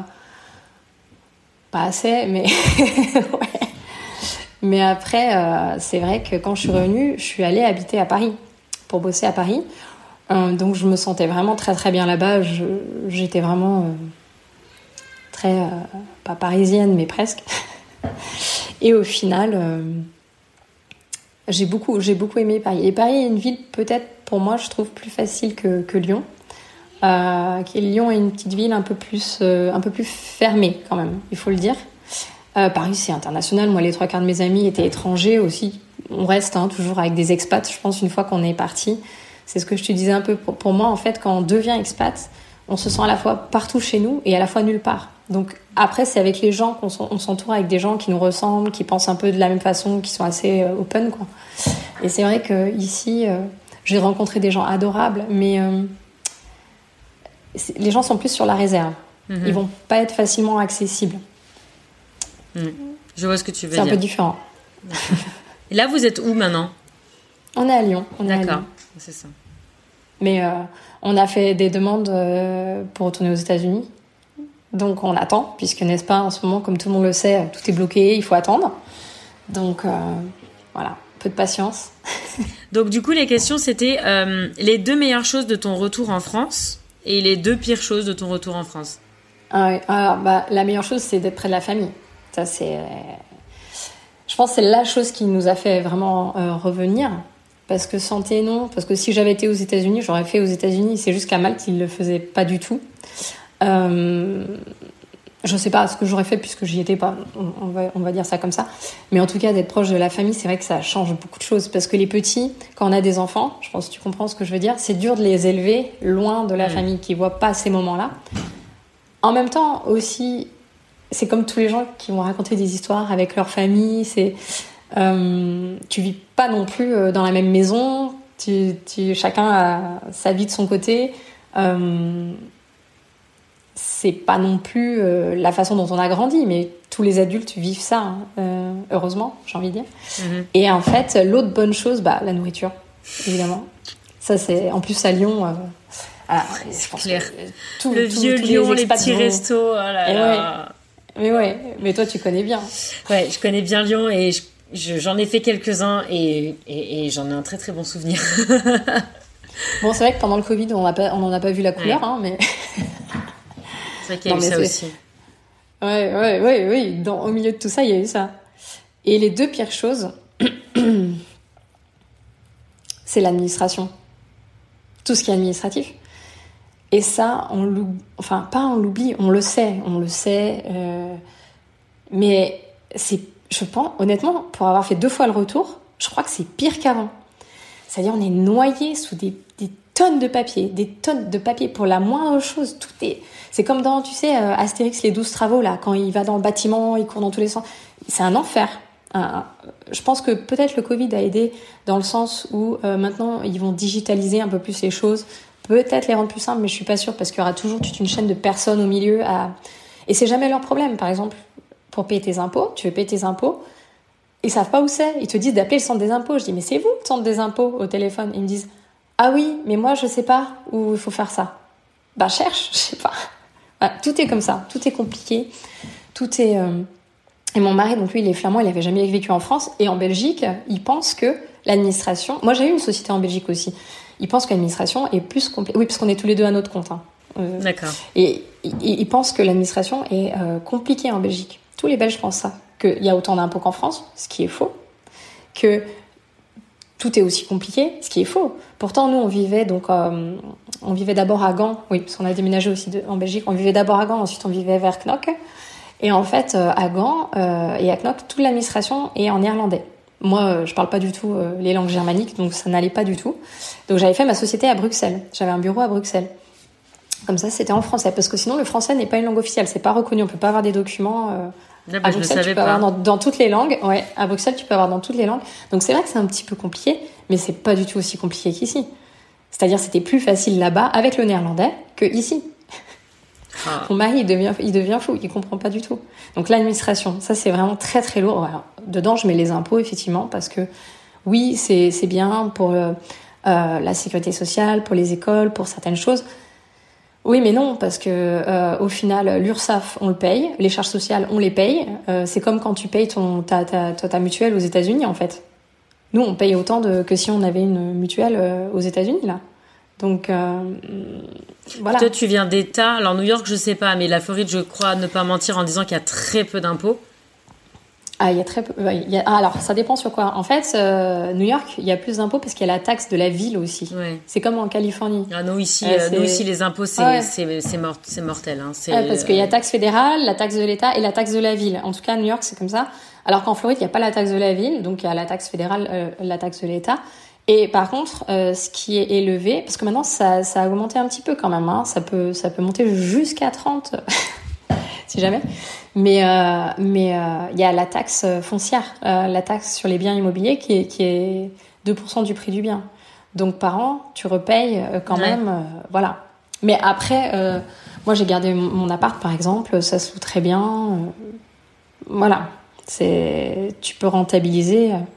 pas assez, mais ouais. Mais après, euh, c'est vrai que quand je suis revenue, je suis allée habiter à Paris pour bosser à Paris. Euh, donc je me sentais vraiment très très bien là-bas. Je, j'étais vraiment euh, très, euh, pas parisienne, mais presque. Et au final, euh, j'ai beaucoup, j'ai beaucoup aimé Paris. Et Paris est une ville peut-être, pour moi, je trouve plus facile que, que Lyon. Euh, Lyon est une petite ville un peu plus, euh, un peu plus fermée quand même, il faut le dire. Euh, Paris, c'est international. Moi, les trois quarts de mes amis étaient étrangers aussi. On reste hein, toujours avec des expats, je pense, une fois qu'on est parti. C'est ce que je te disais un peu. Pour, pour moi, en fait, quand on devient expat, on se sent à la fois partout chez nous et à la fois nulle part. Donc après, c'est avec les gens qu'on on s'entoure avec des gens qui nous ressemblent, qui pensent un peu de la même façon, qui sont assez euh, open, quoi. Et c'est vrai qu'ici, euh, j'ai rencontré des gens adorables, mais euh, les gens sont plus sur la réserve. Mm-hmm. Ils vont pas être facilement accessibles. Mm. Je vois ce que tu veux c'est dire. C'est un peu différent. Et là, vous êtes où maintenant ? On est à Lyon. On D'accord, est à Lyon. C'est ça. Mais euh, on a fait des demandes euh, pour retourner aux États-Unis. Donc on attend, puisque, n'est-ce pas, en ce moment, comme tout le monde le sait, tout est bloqué, il faut attendre. Donc euh, voilà, peu de patience. Donc du coup, les questions, c'était euh, les deux meilleures choses de ton retour en France et les deux pires choses de ton retour en France. Ah oui, alors, bah, la meilleure chose, c'est d'être près de la famille. Ça, c'est... Euh... Je pense que c'est la chose qui nous a fait vraiment euh, revenir. Parce que santé, non. Parce que si j'avais été aux États-Unis, j'aurais fait aux États-Unis. C'est juste qu'à Malte, ils ne le faisaient pas du tout. Euh... Je ne sais pas ce que j'aurais fait puisque j'y étais pas. On va, on va dire ça comme ça. Mais en tout cas, d'être proche de la famille, c'est vrai que ça change beaucoup de choses. Parce que les petits, quand on a des enfants, je pense que tu comprends ce que je veux dire, c'est dur de les élever loin de la mmh. famille, qui ne voient pas ces moments-là. En même temps, aussi, c'est comme tous les gens qui vont raconter des histoires avec leur famille. C'est, euh, tu vis pas non plus dans la même maison. Tu, tu, chacun a sa vie de son côté. Euh, c'est pas non plus euh, la façon dont on a grandi, mais tous les adultes vivent ça, hein, euh, heureusement, j'ai envie de dire. Mmh. Et en fait, l'autre bonne chose, bah, la nourriture, évidemment. Ça, c'est en plus à Lyon. Euh, Ah, c'est clair. Tout, le tout, vieux Lyon, les, les petits vont... restos. Oh là là. Ouais. Mais ouais, mais toi tu connais bien. Ouais, je connais bien Lyon et je, je, j'en ai fait quelques-uns et, et, et j'en ai un très très bon souvenir. Bon, c'est vrai que pendant le Covid, on n'en a pas vu la couleur, ouais. hein, mais. C'est vrai qu'il y a non, eu ça c'est... aussi. Ouais, ouais, ouais, oui. Dans, au milieu de tout ça, il y a eu ça. Et les deux pires choses, c'est l'administration. Tout ce qui est administratif. Et ça, on l'oublie, enfin pas on l'oublie, on le sait, on le sait, euh, mais c'est, je pense, honnêtement, pour avoir fait deux fois le retour, je crois que c'est pire qu'avant. C'est-à-dire, on est noyé sous des, des tonnes de papier, des tonnes de papier pour la moindre chose. Tout est, c'est comme dans, tu sais, euh, Astérix les douze travaux là, quand il va dans le bâtiment, il court dans tous les sens. C'est un enfer. Un, un, je pense que peut-être le Covid a aidé dans le sens où euh, maintenant ils vont digitaliser un peu plus les choses. Peut-être les rendre plus simples, mais je suis pas sûre parce qu'il y aura toujours toute une chaîne de personnes au milieu à... Et c'est jamais leur problème. Par exemple, pour payer tes impôts, tu veux payer tes impôts, ils savent pas où c'est. Ils te disent d'appeler le centre des impôts. Je dis, mais c'est vous le centre des impôts au téléphone. Ils me disent, ah oui, mais moi je sais pas où il faut faire ça. Bah cherche, je sais pas. Voilà, tout est comme ça, tout est compliqué, tout est... Euh... Et mon mari, donc lui, il est flamand, il avait jamais vécu en France. Et en Belgique, il pense que l'administration... Moi, j'ai eu une société en Belgique aussi. Il pense que l'administration est plus compliquée. Oui, parce qu'on est tous les deux à notre compte. Hein. Euh, D'accord. Et il pense que l'administration est euh, compliquée en Belgique. Tous les Belges pensent ça. Qu'il y a autant d'impôts qu'en France, ce qui est faux. Que tout est aussi compliqué, ce qui est faux. Pourtant, nous, on vivait donc, euh, on vivait d'abord à Gand. Oui, parce qu'on a déménagé aussi de, en Belgique. On vivait d'abord à Gand, ensuite on vivait vers Knokke. Et en fait, euh, à Gand euh, et à Knokke, toute l'administration est en néerlandais. Moi, euh, je parle pas du tout euh, les langues germaniques, donc ça n'allait pas du tout. Donc j'avais fait ma société à Bruxelles. J'avais un bureau à Bruxelles. Comme ça, c'était en français, parce que sinon le français n'est pas une langue officielle, c'est pas reconnu. On peut pas avoir des documents. Euh, ah bah, à Bruxelles, tu peux pas. avoir dans, dans toutes les langues. Ouais, à Bruxelles, tu peux avoir dans toutes les langues. Donc c'est vrai que c'est un petit peu compliqué, mais c'est pas du tout aussi compliqué qu'ici. C'est-à-dire, c'était plus facile là-bas avec le néerlandais que ici. Ah. Mon mari, il devient, il devient fou, il comprend pas du tout. Donc l'administration, ça c'est vraiment très très lourd. Alors, dedans, je mets les impôts effectivement parce que oui, c'est c'est bien pour euh, la sécurité sociale, pour les écoles, pour certaines choses. Oui, mais non, parce que euh, au final, l'URSSAF, on le paye, les charges sociales, on les paye. Euh, c'est comme quand tu payes ton ta ta ta, ta mutuelle aux États-Unis en fait. Nous, on paye autant de, que si on avait une mutuelle euh, aux États-Unis là. Donc, euh, voilà. Toi, tu viens d'État. Alors, New York, je sais pas, mais la Floride, je crois ne pas mentir en disant qu'il y a très peu d'impôts. Ah, il y a très peu. Il y a, ah, alors, ça dépend sur quoi. En fait, euh, New York, il y a plus d'impôts parce qu'il y a la taxe de la ville aussi. Ouais. C'est comme en Californie. Ah, nous, ici, euh, nous, ici les impôts, c'est, ah ouais. c'est, c'est, mort, c'est mortel. Hein. C'est, ouais, parce qu'il y a taxe fédérale, la taxe de l'État et la taxe de la ville. En tout cas, à New York, c'est comme ça. Alors qu'en Floride, il n'y a pas la taxe de la ville, donc il y a la taxe fédérale, euh, la taxe de l'État. Et par contre, euh, ce qui est élevé, parce que maintenant ça, ça a augmenté un petit peu quand même, hein, ça peut, ça peut monter jusqu'à trente, si jamais. Mais euh, mais il euh, y a la taxe foncière, euh, la taxe sur les biens immobiliers qui est qui est deux pour cent du prix du bien. Donc par an, tu repayes euh, quand ouais. même, euh, voilà. Mais après, euh, moi j'ai gardé mon, mon appart par exemple, ça se loue très bien, euh, voilà. C'est, tu peux rentabiliser. Euh,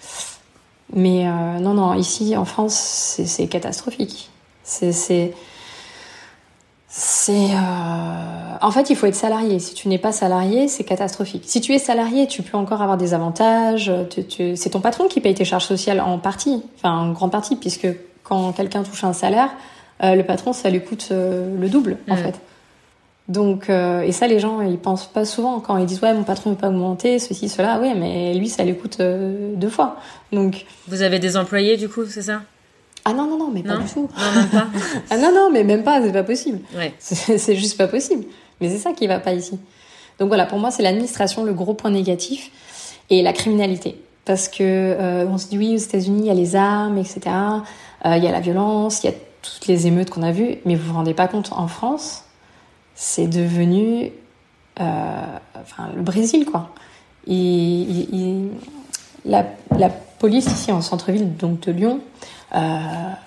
Mais euh, non, non, ici, en France, c'est, c'est catastrophique. C'est, c'est... C'est euh... en fait, il faut être salarié. Si tu n'es pas salarié, c'est catastrophique. Si tu es salarié, tu peux encore avoir des avantages. Tu, tu... C'est ton patron qui paye tes charges sociales en partie, enfin en grande partie, puisque quand quelqu'un touche un salaire, euh, le patron, ça lui coûte euh, le double, en mmh. fait. Donc, euh, et ça, les gens, ils pensent pas souvent quand ils disent ouais, mon patron veut pas augmenter, ceci, cela. Oui, mais lui, ça lui coûte euh, deux fois. Donc, vous avez des employés, du coup, c'est ça? Ah non, non, non, mais non pas du tout. Non, même pas. Ah non, non, mais même pas, c'est pas possible. Ouais. C'est, c'est juste pas possible. Mais c'est ça qui va pas ici. Donc voilà, pour moi, c'est l'administration le gros point négatif et la criminalité. Parce que euh, on se dit oui, aux États-Unis, il y a les armes, et cetera. Euh, il y a la violence, il y a toutes les émeutes qu'on a vues. Mais vous vous rendez pas compte, en France, c'est devenu euh, enfin, le Brésil, quoi. Et, et, et la, la police ici en centre-ville, donc de Lyon, Euh,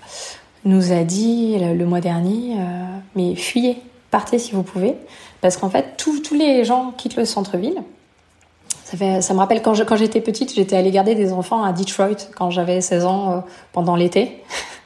nous a dit le, le mois dernier euh, mais fuyez, partez si vous pouvez, parce qu'en fait tous tous les gens quittent le centre-ville. Ça fait, ça me rappelle quand je, quand j'étais petite, j'étais allée garder des enfants à Detroit quand j'avais seize ans euh, pendant l'été.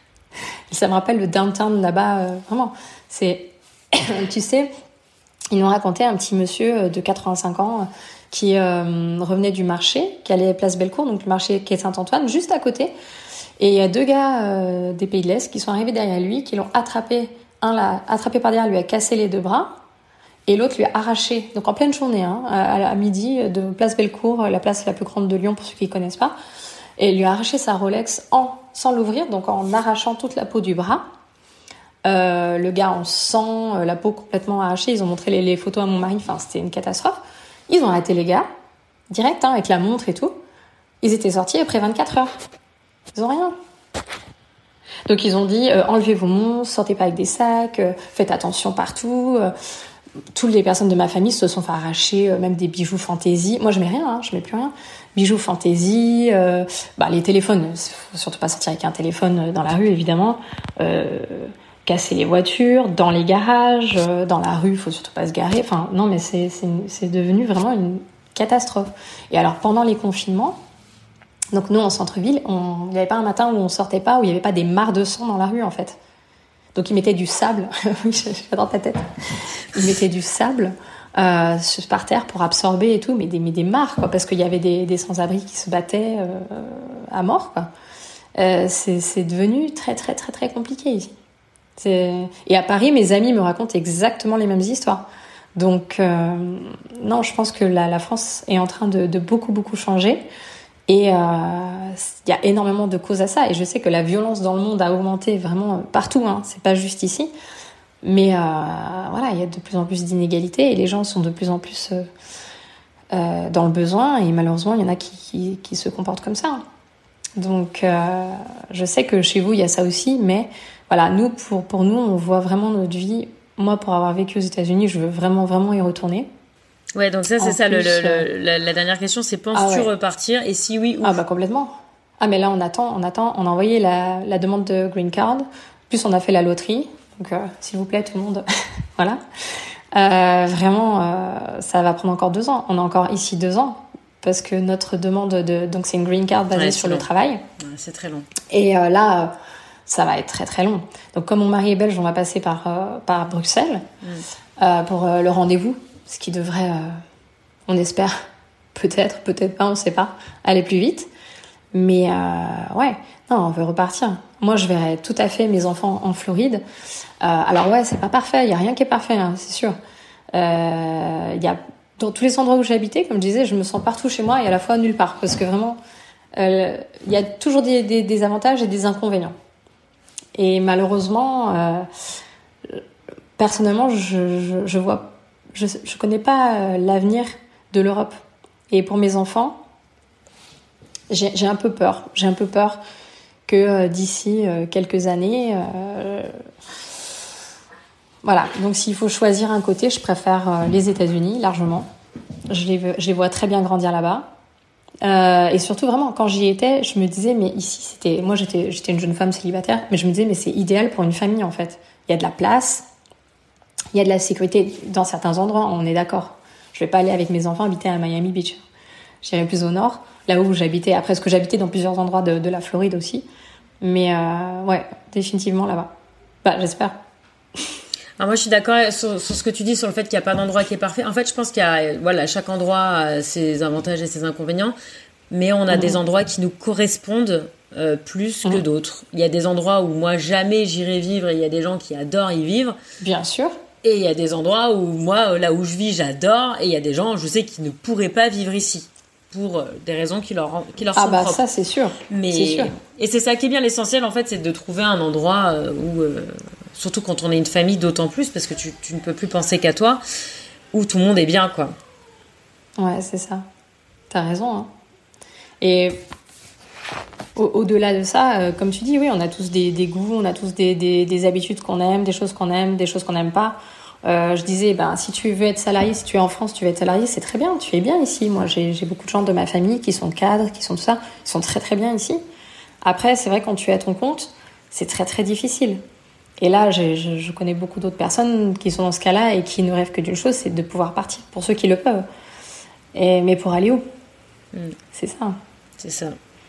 Et ça me rappelle le downtown là-bas, euh, vraiment. C'est, tu sais, ils nous racontaient un petit monsieur de quatre-vingt-cinq ans qui euh, revenait du marché, qui allait place Bellecour, donc le marché quai Saint-Antoine, juste à côté. Et il y a deux gars euh, des pays de l'Est qui sont arrivés derrière lui, qui l'ont attrapé. Un l'a attrapé par derrière, lui a cassé les deux bras, et l'autre lui a arraché, donc en pleine journée, hein, à, à midi, de place Bellecour, la place la plus grande de Lyon pour ceux qui ne connaissent pas, et il lui a arraché sa Rolex en, sans l'ouvrir, donc en arrachant toute la peau du bras. Euh, le gars en sang, la peau complètement arrachée. Ils ont montré les, les photos à mon mari, enfin c'était une catastrophe. Ils ont arrêté les gars, direct, hein, avec la montre et tout. Ils étaient sortis après vingt-quatre heures. Ils ont rien. Donc ils ont dit euh, enlevez vos monstres, sortez pas avec des sacs, euh, faites attention partout. Euh, toutes les personnes de ma famille se sont fait arracher euh, même des bijoux fantaisie. Moi je mets rien, hein, je mets plus rien. Bijoux fantaisie, euh, bah les téléphones, faut surtout pas sortir avec un téléphone dans la rue évidemment. Euh, casser les voitures dans les garages, euh, dans la rue, faut surtout pas se garer. Enfin non mais c'est c'est c'est devenu vraiment une catastrophe. Et alors pendant les confinements. Donc nous, en centre-ville, il n'y avait pas un matin où on sortait pas, où il n'y avait pas des mares de sang dans la rue, en fait. Donc ils mettaient du sable, oui, je suis dans ta tête. Ils mettaient du sable euh, par terre pour absorber et tout, mais des, mais des mares, quoi, parce qu'il y avait des, des sans-abri qui se battaient euh, à mort, quoi. Euh, c'est, c'est devenu très, très, très, très compliqué ici. C'est... Et à Paris, mes amis me racontent exactement les mêmes histoires. Donc, euh, non, je pense que la, la France est en train de, de beaucoup, beaucoup changer. Et il euh, y a énormément de causes à ça. Et je sais que la violence dans le monde a augmenté vraiment partout. Hein. C'est pas juste ici. Mais euh, voilà, il y a de plus en plus d'inégalités et les gens sont de plus en plus euh, euh, dans le besoin. Et malheureusement, il y en a qui, qui, qui se comportent comme ça. Donc, euh, je sais que chez vous, il y a ça aussi. Mais voilà, nous, pour, pour nous, on voit vraiment notre vie. Moi, pour avoir vécu aux États-Unis, je veux vraiment, vraiment y retourner. Ouais, donc ça, c'est en ça, plus, le, le, le, la, la dernière question, c'est penses-tu ah ouais. repartir et si oui, où? Ah bah complètement. Ah mais là, on attend, on attend, on a envoyé la, la demande de green card, plus on a fait la loterie, donc euh, s'il vous plaît tout le monde, voilà. Euh, vraiment, euh, ça va prendre encore deux ans, on a encore ici deux ans, parce que notre demande de, donc c'est une green card basée ouais, sur long. le travail. Ouais, c'est très long. Et euh, là, euh, ça va être très très long. Donc comme mon mari est belge, on va passer par, euh, par Bruxelles mm. euh, pour euh, le rendez-vous. Ce qui devrait, euh, on espère, peut-être, peut-être pas, on sait pas, aller plus vite. Mais euh, ouais, non, on veut repartir. Moi, je verrais tout à fait mes enfants en Floride. Euh, alors ouais, c'est pas parfait, il y a rien qui est parfait, hein, c'est sûr. Euh, il y a dans tous les endroits où j'ai habité, comme je disais, je me sens partout chez moi et à la fois nulle part, parce que vraiment, euh, il y a toujours des, des, des avantages et des inconvénients. Et malheureusement, euh, personnellement, je, je, je vois Je ne connais pas l'avenir de l'Europe. Et pour mes enfants, j'ai, j'ai un peu peur. J'ai un peu peur que euh, d'ici euh, quelques années... Euh, voilà. Donc s'il faut choisir un côté, je préfère euh, les États-Unis, largement. Je les, je les vois très bien grandir là-bas. Euh, et surtout, vraiment, quand j'y étais, je me disais, mais ici, c'était... Moi, j'étais, j'étais une jeune femme célibataire, mais je me disais, mais c'est idéal pour une famille, en fait. Il y a de la place... Il y a de la sécurité dans certains endroits, on est d'accord. Je vais pas aller avec mes enfants habiter à Miami Beach. J'irai plus au nord, là où j'habitais. Après, parce que j'habitais dans plusieurs endroits de, de la Floride aussi. Mais euh, ouais, définitivement là-bas. Bah, j'espère. Alors moi, je suis d'accord sur, sur ce que tu dis sur le fait qu'il n'y a pas d'endroit qui est parfait. En fait, je pense qu'il y a, voilà, chaque endroit a ses avantages et ses inconvénients, mais on a mmh. des endroits qui nous correspondent euh, plus mmh. que d'autres. Il y a des endroits où moi, jamais j'irai vivre et il y a des gens qui adorent y vivre. Bien sûr. Et il y a des endroits où moi, là où je vis, j'adore, et il y a des gens, je sais, qui ne pourraient pas vivre ici. Pour des raisons qui leur, qui leur ah sont bah propres. Ça c'est sûr. Mais, c'est sûr. Et c'est ça qui est bien, l'essentiel en fait, c'est de trouver un endroit où, euh, surtout quand on est une famille d'autant plus, parce que tu, tu ne peux plus penser qu'à toi, où tout le monde est bien, quoi. Ouais, c'est ça. T'as raison. Hein. Et au- au-delà de ça, euh, comme tu dis, oui, on a tous des, des goûts, on a tous des, des, des habitudes qu'on aime, des choses qu'on aime, des choses qu'on n'aime pas. Euh, je disais, ben, si tu veux être salarié, si tu es en France, tu veux être salarié, c'est très bien, tu es bien ici. Moi, j'ai, j'ai beaucoup de gens de ma famille qui sont cadres, qui sont tout ça, ils sont très très bien ici. Après, c'est vrai, quand tu es à ton compte, c'est très très difficile. Et là, je, je, je connais beaucoup d'autres personnes qui sont dans ce cas-là et qui ne rêvent que d'une chose, c'est de pouvoir partir, pour ceux qui le peuvent. Et, mais pour aller où ? mmh. C'est ça. C'est ça.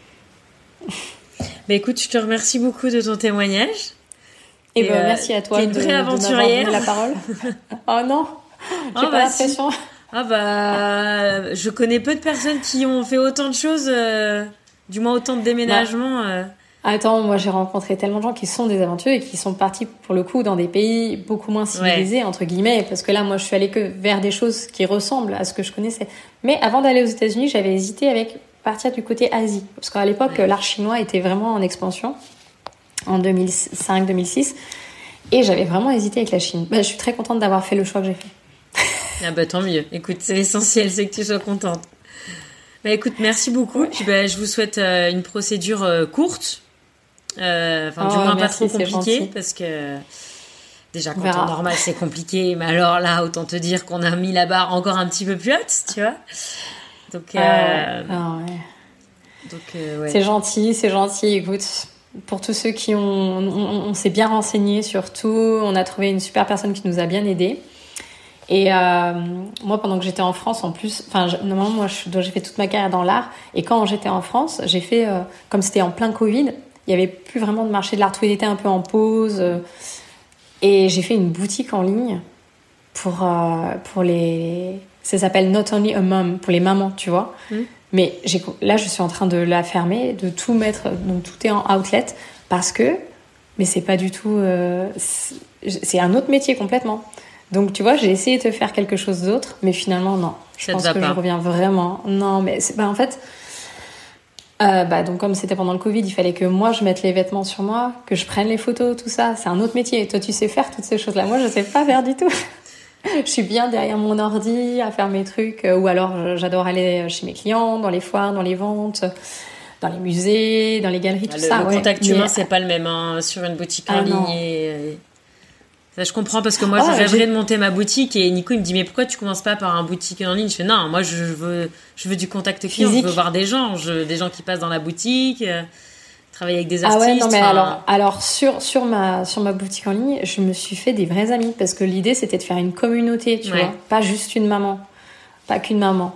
Mais écoute, je te remercie beaucoup de ton témoignage. Et, et ben, euh, merci à toi de, de, de m'avoir donné la parole. Oh non, j'ai oh, pas bah, l'impression. Si. Ah bah, je connais peu de personnes qui ont fait autant de choses, euh, du moins autant de déménagements. Bah, euh. Attends, moi j'ai rencontré tellement de gens qui sont des aventuriers et qui sont partis pour le coup dans des pays beaucoup moins civilisés, ouais. entre guillemets, parce que là moi je suis allée que vers des choses qui ressemblent à ce que je connaissais. Mais avant d'aller aux États-Unis, j'avais hésité avec partir du côté Asie, parce qu'à l'époque ouais. l'art chinois était vraiment en expansion. En deux mille cinq deux mille six, et j'avais vraiment hésité avec la Chine. Bah, je suis très contente d'avoir fait le choix que j'ai fait. Ah bah tant mieux. Écoute, c'est l'essentiel, c'est que tu sois contente. Bah écoute, merci beaucoup. Oui. Puis, bah, je vous souhaite euh, une procédure euh, courte, euh, enfin oh, du moins merci, pas trop compliquée, parce que déjà quand on est normal c'est compliqué, mais alors là autant te dire qu'on a mis la barre encore un petit peu plus haute, tu vois. Donc, euh, ah ouais. donc euh, ouais. C'est gentil, c'est gentil. Écoute. Pour tous ceux qui ont... On, on s'est bien renseigné surtout. On a trouvé une super personne qui nous a bien aidés. Et euh, moi, pendant que j'étais en France, en plus... Enfin, je, normalement, moi, je, j'ai fait toute ma carrière dans l'art. Et quand j'étais en France, j'ai fait... Euh, comme c'était en plein Covid, il n'y avait plus vraiment de marché de l'art. Tout était un peu en pause. Euh, et j'ai fait une boutique en ligne pour, euh, pour les... Ça s'appelle Not Only a Mom, pour les mamans, tu vois. Mmh. Mais j'ai, là, je suis en train de la fermer, de tout mettre, donc tout est en outlet, parce que, mais c'est pas du tout, euh, c'est, c'est un autre métier complètement. Donc, tu vois, j'ai essayé de faire quelque chose d'autre, mais finalement, non. Je Ça pense que pas. Je reviens vraiment. Non, mais c'est, bah, en fait, euh, bah, donc, comme c'était pendant le Covid, il fallait que moi, je mette les vêtements sur moi, que je prenne les photos, tout ça. C'est un autre métier. Et toi, tu sais faire toutes ces choses-là. Moi, je sais pas faire du tout. Je suis bien derrière mon ordi à faire mes trucs, ou alors j'adore aller chez mes clients, dans les foires, dans les ventes, dans les musées, dans les galeries, tout le, ça. Le ouais. contact humain, mais... c'est pas le même hein, sur une boutique en ah, ligne. Et... Ça, je comprends parce que moi, oh, je rêverais j'ai... de monter ma boutique et Nico, il me dit mais pourquoi tu commences pas par un boutique en ligne ? Je fais non, moi je veux, je veux du contact client, physique. Je veux voir des gens, je, des gens qui passent dans la boutique. Euh... Travailler avec des artistes. Ah ouais, non mais enfin... alors, alors sur, sur, ma, sur ma boutique en ligne, je me suis fait des vrais amis parce que l'idée c'était de faire une communauté, tu ouais. vois, pas juste une maman, pas qu'une maman.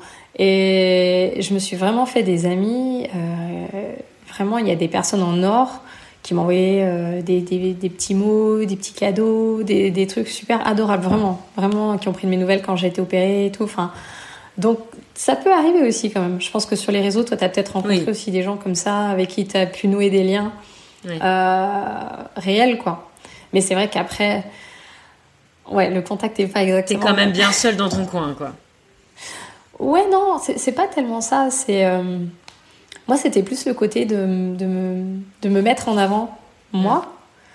Et je me suis vraiment fait des amis. Euh, vraiment, il y a des personnes en or qui m'envoyaient euh, des, des, des petits mots, des petits cadeaux, des, des trucs super adorables, vraiment, vraiment, qui ont pris de mes nouvelles quand j'ai été opérée et tout. Enfin, donc ça peut arriver aussi quand même. Je pense que sur les réseaux, toi, tu as peut-être rencontré oui. aussi des gens comme ça, avec qui tu as pu nouer des liens oui. euh, réels, quoi. Mais c'est vrai qu'après, ouais, le contact n'est pas exactement... T'es quand même bien seule dans ton coin, quoi. Ouais, non, c'est, c'est pas tellement ça. C'est, euh... Moi, c'était plus le côté de, de, me, de me mettre en avant, moi.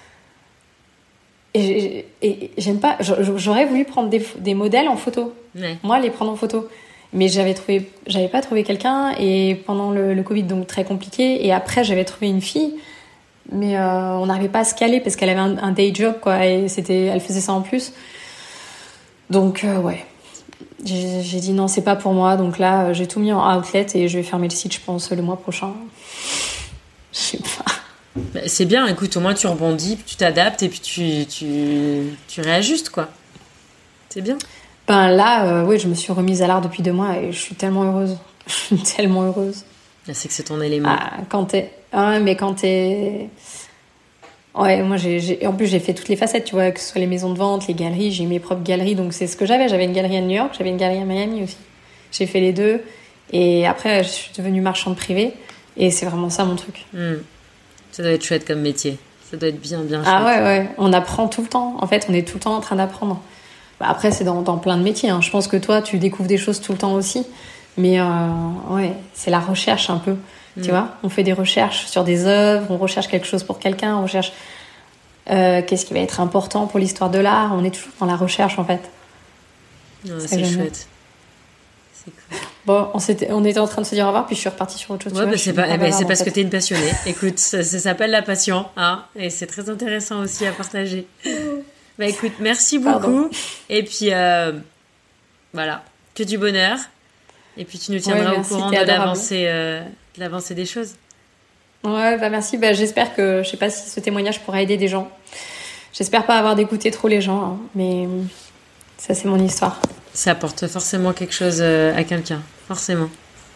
Et, et, et j'aime pas... J'aurais voulu prendre des, des modèles en photo. Ouais. Moi, les prendre en photo. Mais j'avais trouvé, j'avais pas trouvé quelqu'un, et pendant le, le Covid, donc très compliqué. Et après, j'avais trouvé une fille, mais euh, on n'arrivait pas à se caler parce qu'elle avait un, un day job, quoi, et c'était, elle faisait ça en plus. Donc, euh, ouais. J'ai, j'ai dit non, c'est pas pour moi. Donc là, j'ai tout mis en outlet et je vais fermer le site, je pense, le mois prochain. Je sais pas. Bah, c'est bien, écoute, au moins tu rebondis, puis tu t'adaptes et puis tu, tu, tu réajustes, quoi. C'est bien. Ben là, euh, oui, je me suis remise à l'art depuis deux mois et je suis tellement heureuse. Je suis tellement heureuse. C'est que c'est ton élément. Ah, quand t'es... Ah, mais quand t'es... Ouais, moi, j'ai, j'ai, en plus, j'ai fait toutes les facettes, tu vois, que ce soit les maisons de vente, les galeries, j'ai eu mes propres galeries, donc c'est ce que j'avais. J'avais une galerie à New York, j'avais une galerie à Miami aussi. J'ai fait les deux, et après, je suis devenue marchande privée, et c'est vraiment ça mon truc. Mmh. Ça doit être chouette comme métier. Ça doit être bien, bien chouette. Ah ouais, ouais, on apprend tout le temps. En fait, on est tout le temps en train d'apprendre. Bah, après, c'est dans, dans plein de métiers, hein. Je pense que toi, tu découvres des choses tout le temps aussi, mais euh, ouais, c'est la recherche un peu. Tu mmh. vois, on fait des recherches sur des œuvres, on recherche quelque chose pour quelqu'un, on recherche euh, qu'est-ce qui va être important pour l'histoire de l'art. On est toujours dans la recherche, en fait. Ouais, c'est c'est chouette. C'est cool. Bon, on, s'était, on était en train de se dire au revoir, puis je suis repartie sur autre chose. Ouais, tu bah vois, c'est, pas, bah, c'est parce fait. que t'es une passionnée. Écoute, ça, ça s'appelle la passion, hein, et c'est très intéressant aussi à partager. Bah écoute, merci beaucoup. Pardon. Et puis, euh, voilà, que du bonheur. Et puis tu nous tiendras ouais, merci, au courant de l'avancée, euh, de l'avancée des choses. Ouais, bah merci. Bah, j'espère que, je sais pas si ce témoignage pourra aider des gens. J'espère pas avoir d'écouter trop les gens, hein, mais ça, c'est mon histoire. Ça apporte forcément quelque chose à quelqu'un, forcément.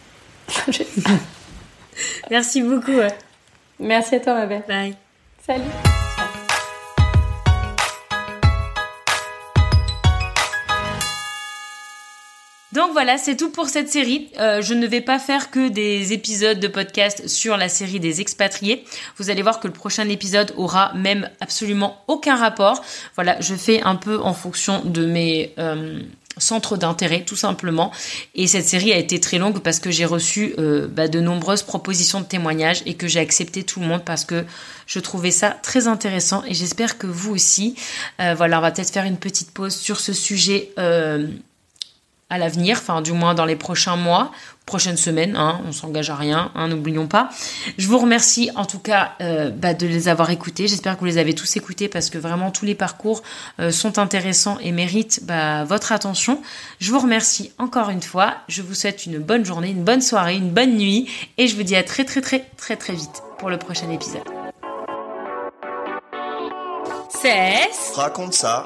Merci beaucoup. Ouais. Merci à toi, ma belle. Bye. Salut. Donc voilà, c'est tout pour cette série. Euh, je ne vais pas faire que des épisodes de podcast sur la série des expatriés. Vous allez voir que le prochain épisode aura même absolument aucun rapport. Voilà, je fais un peu en fonction de mes euh, centres d'intérêt, tout simplement. Et cette série a été très longue parce que j'ai reçu euh, bah, de nombreuses propositions de témoignages et que j'ai accepté tout le monde parce que je trouvais ça très intéressant et j'espère que vous aussi. Euh, voilà, on va peut-être faire une petite pause sur ce sujet euh, à l'avenir, enfin du moins dans les prochains mois, prochaines semaines, hein, on s'engage à rien, hein, n'oublions pas. Je vous remercie en tout cas euh, bah, de les avoir écoutés, j'espère que vous les avez tous écoutés parce que vraiment tous les parcours euh, sont intéressants et méritent bah, votre attention. Je vous remercie encore une fois, je vous souhaite une bonne journée, une bonne soirée, une bonne nuit et je vous dis à très très très très très vite pour le prochain épisode. Cesse. Raconte ça.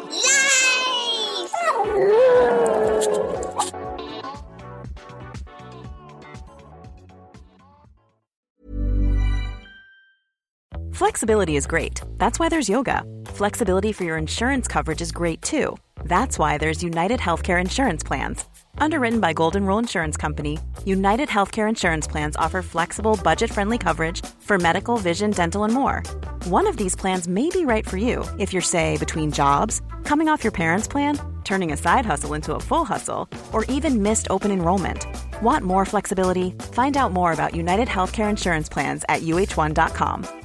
Flexibility is great. That's why there's yoga. Flexibility for your insurance coverage is great too. That's why there's United Healthcare Insurance Plans. Underwritten by Golden Rule Insurance Company, United Healthcare Insurance Plans offer flexible, budget-friendly coverage for medical, vision, dental, and more. One of these plans may be right for you if you're, say, between jobs, coming off your parents' plan, turning a side hustle into a full hustle, or even missed open enrollment. Want more flexibility? Find out more about United Healthcare Insurance Plans at U H one dot com.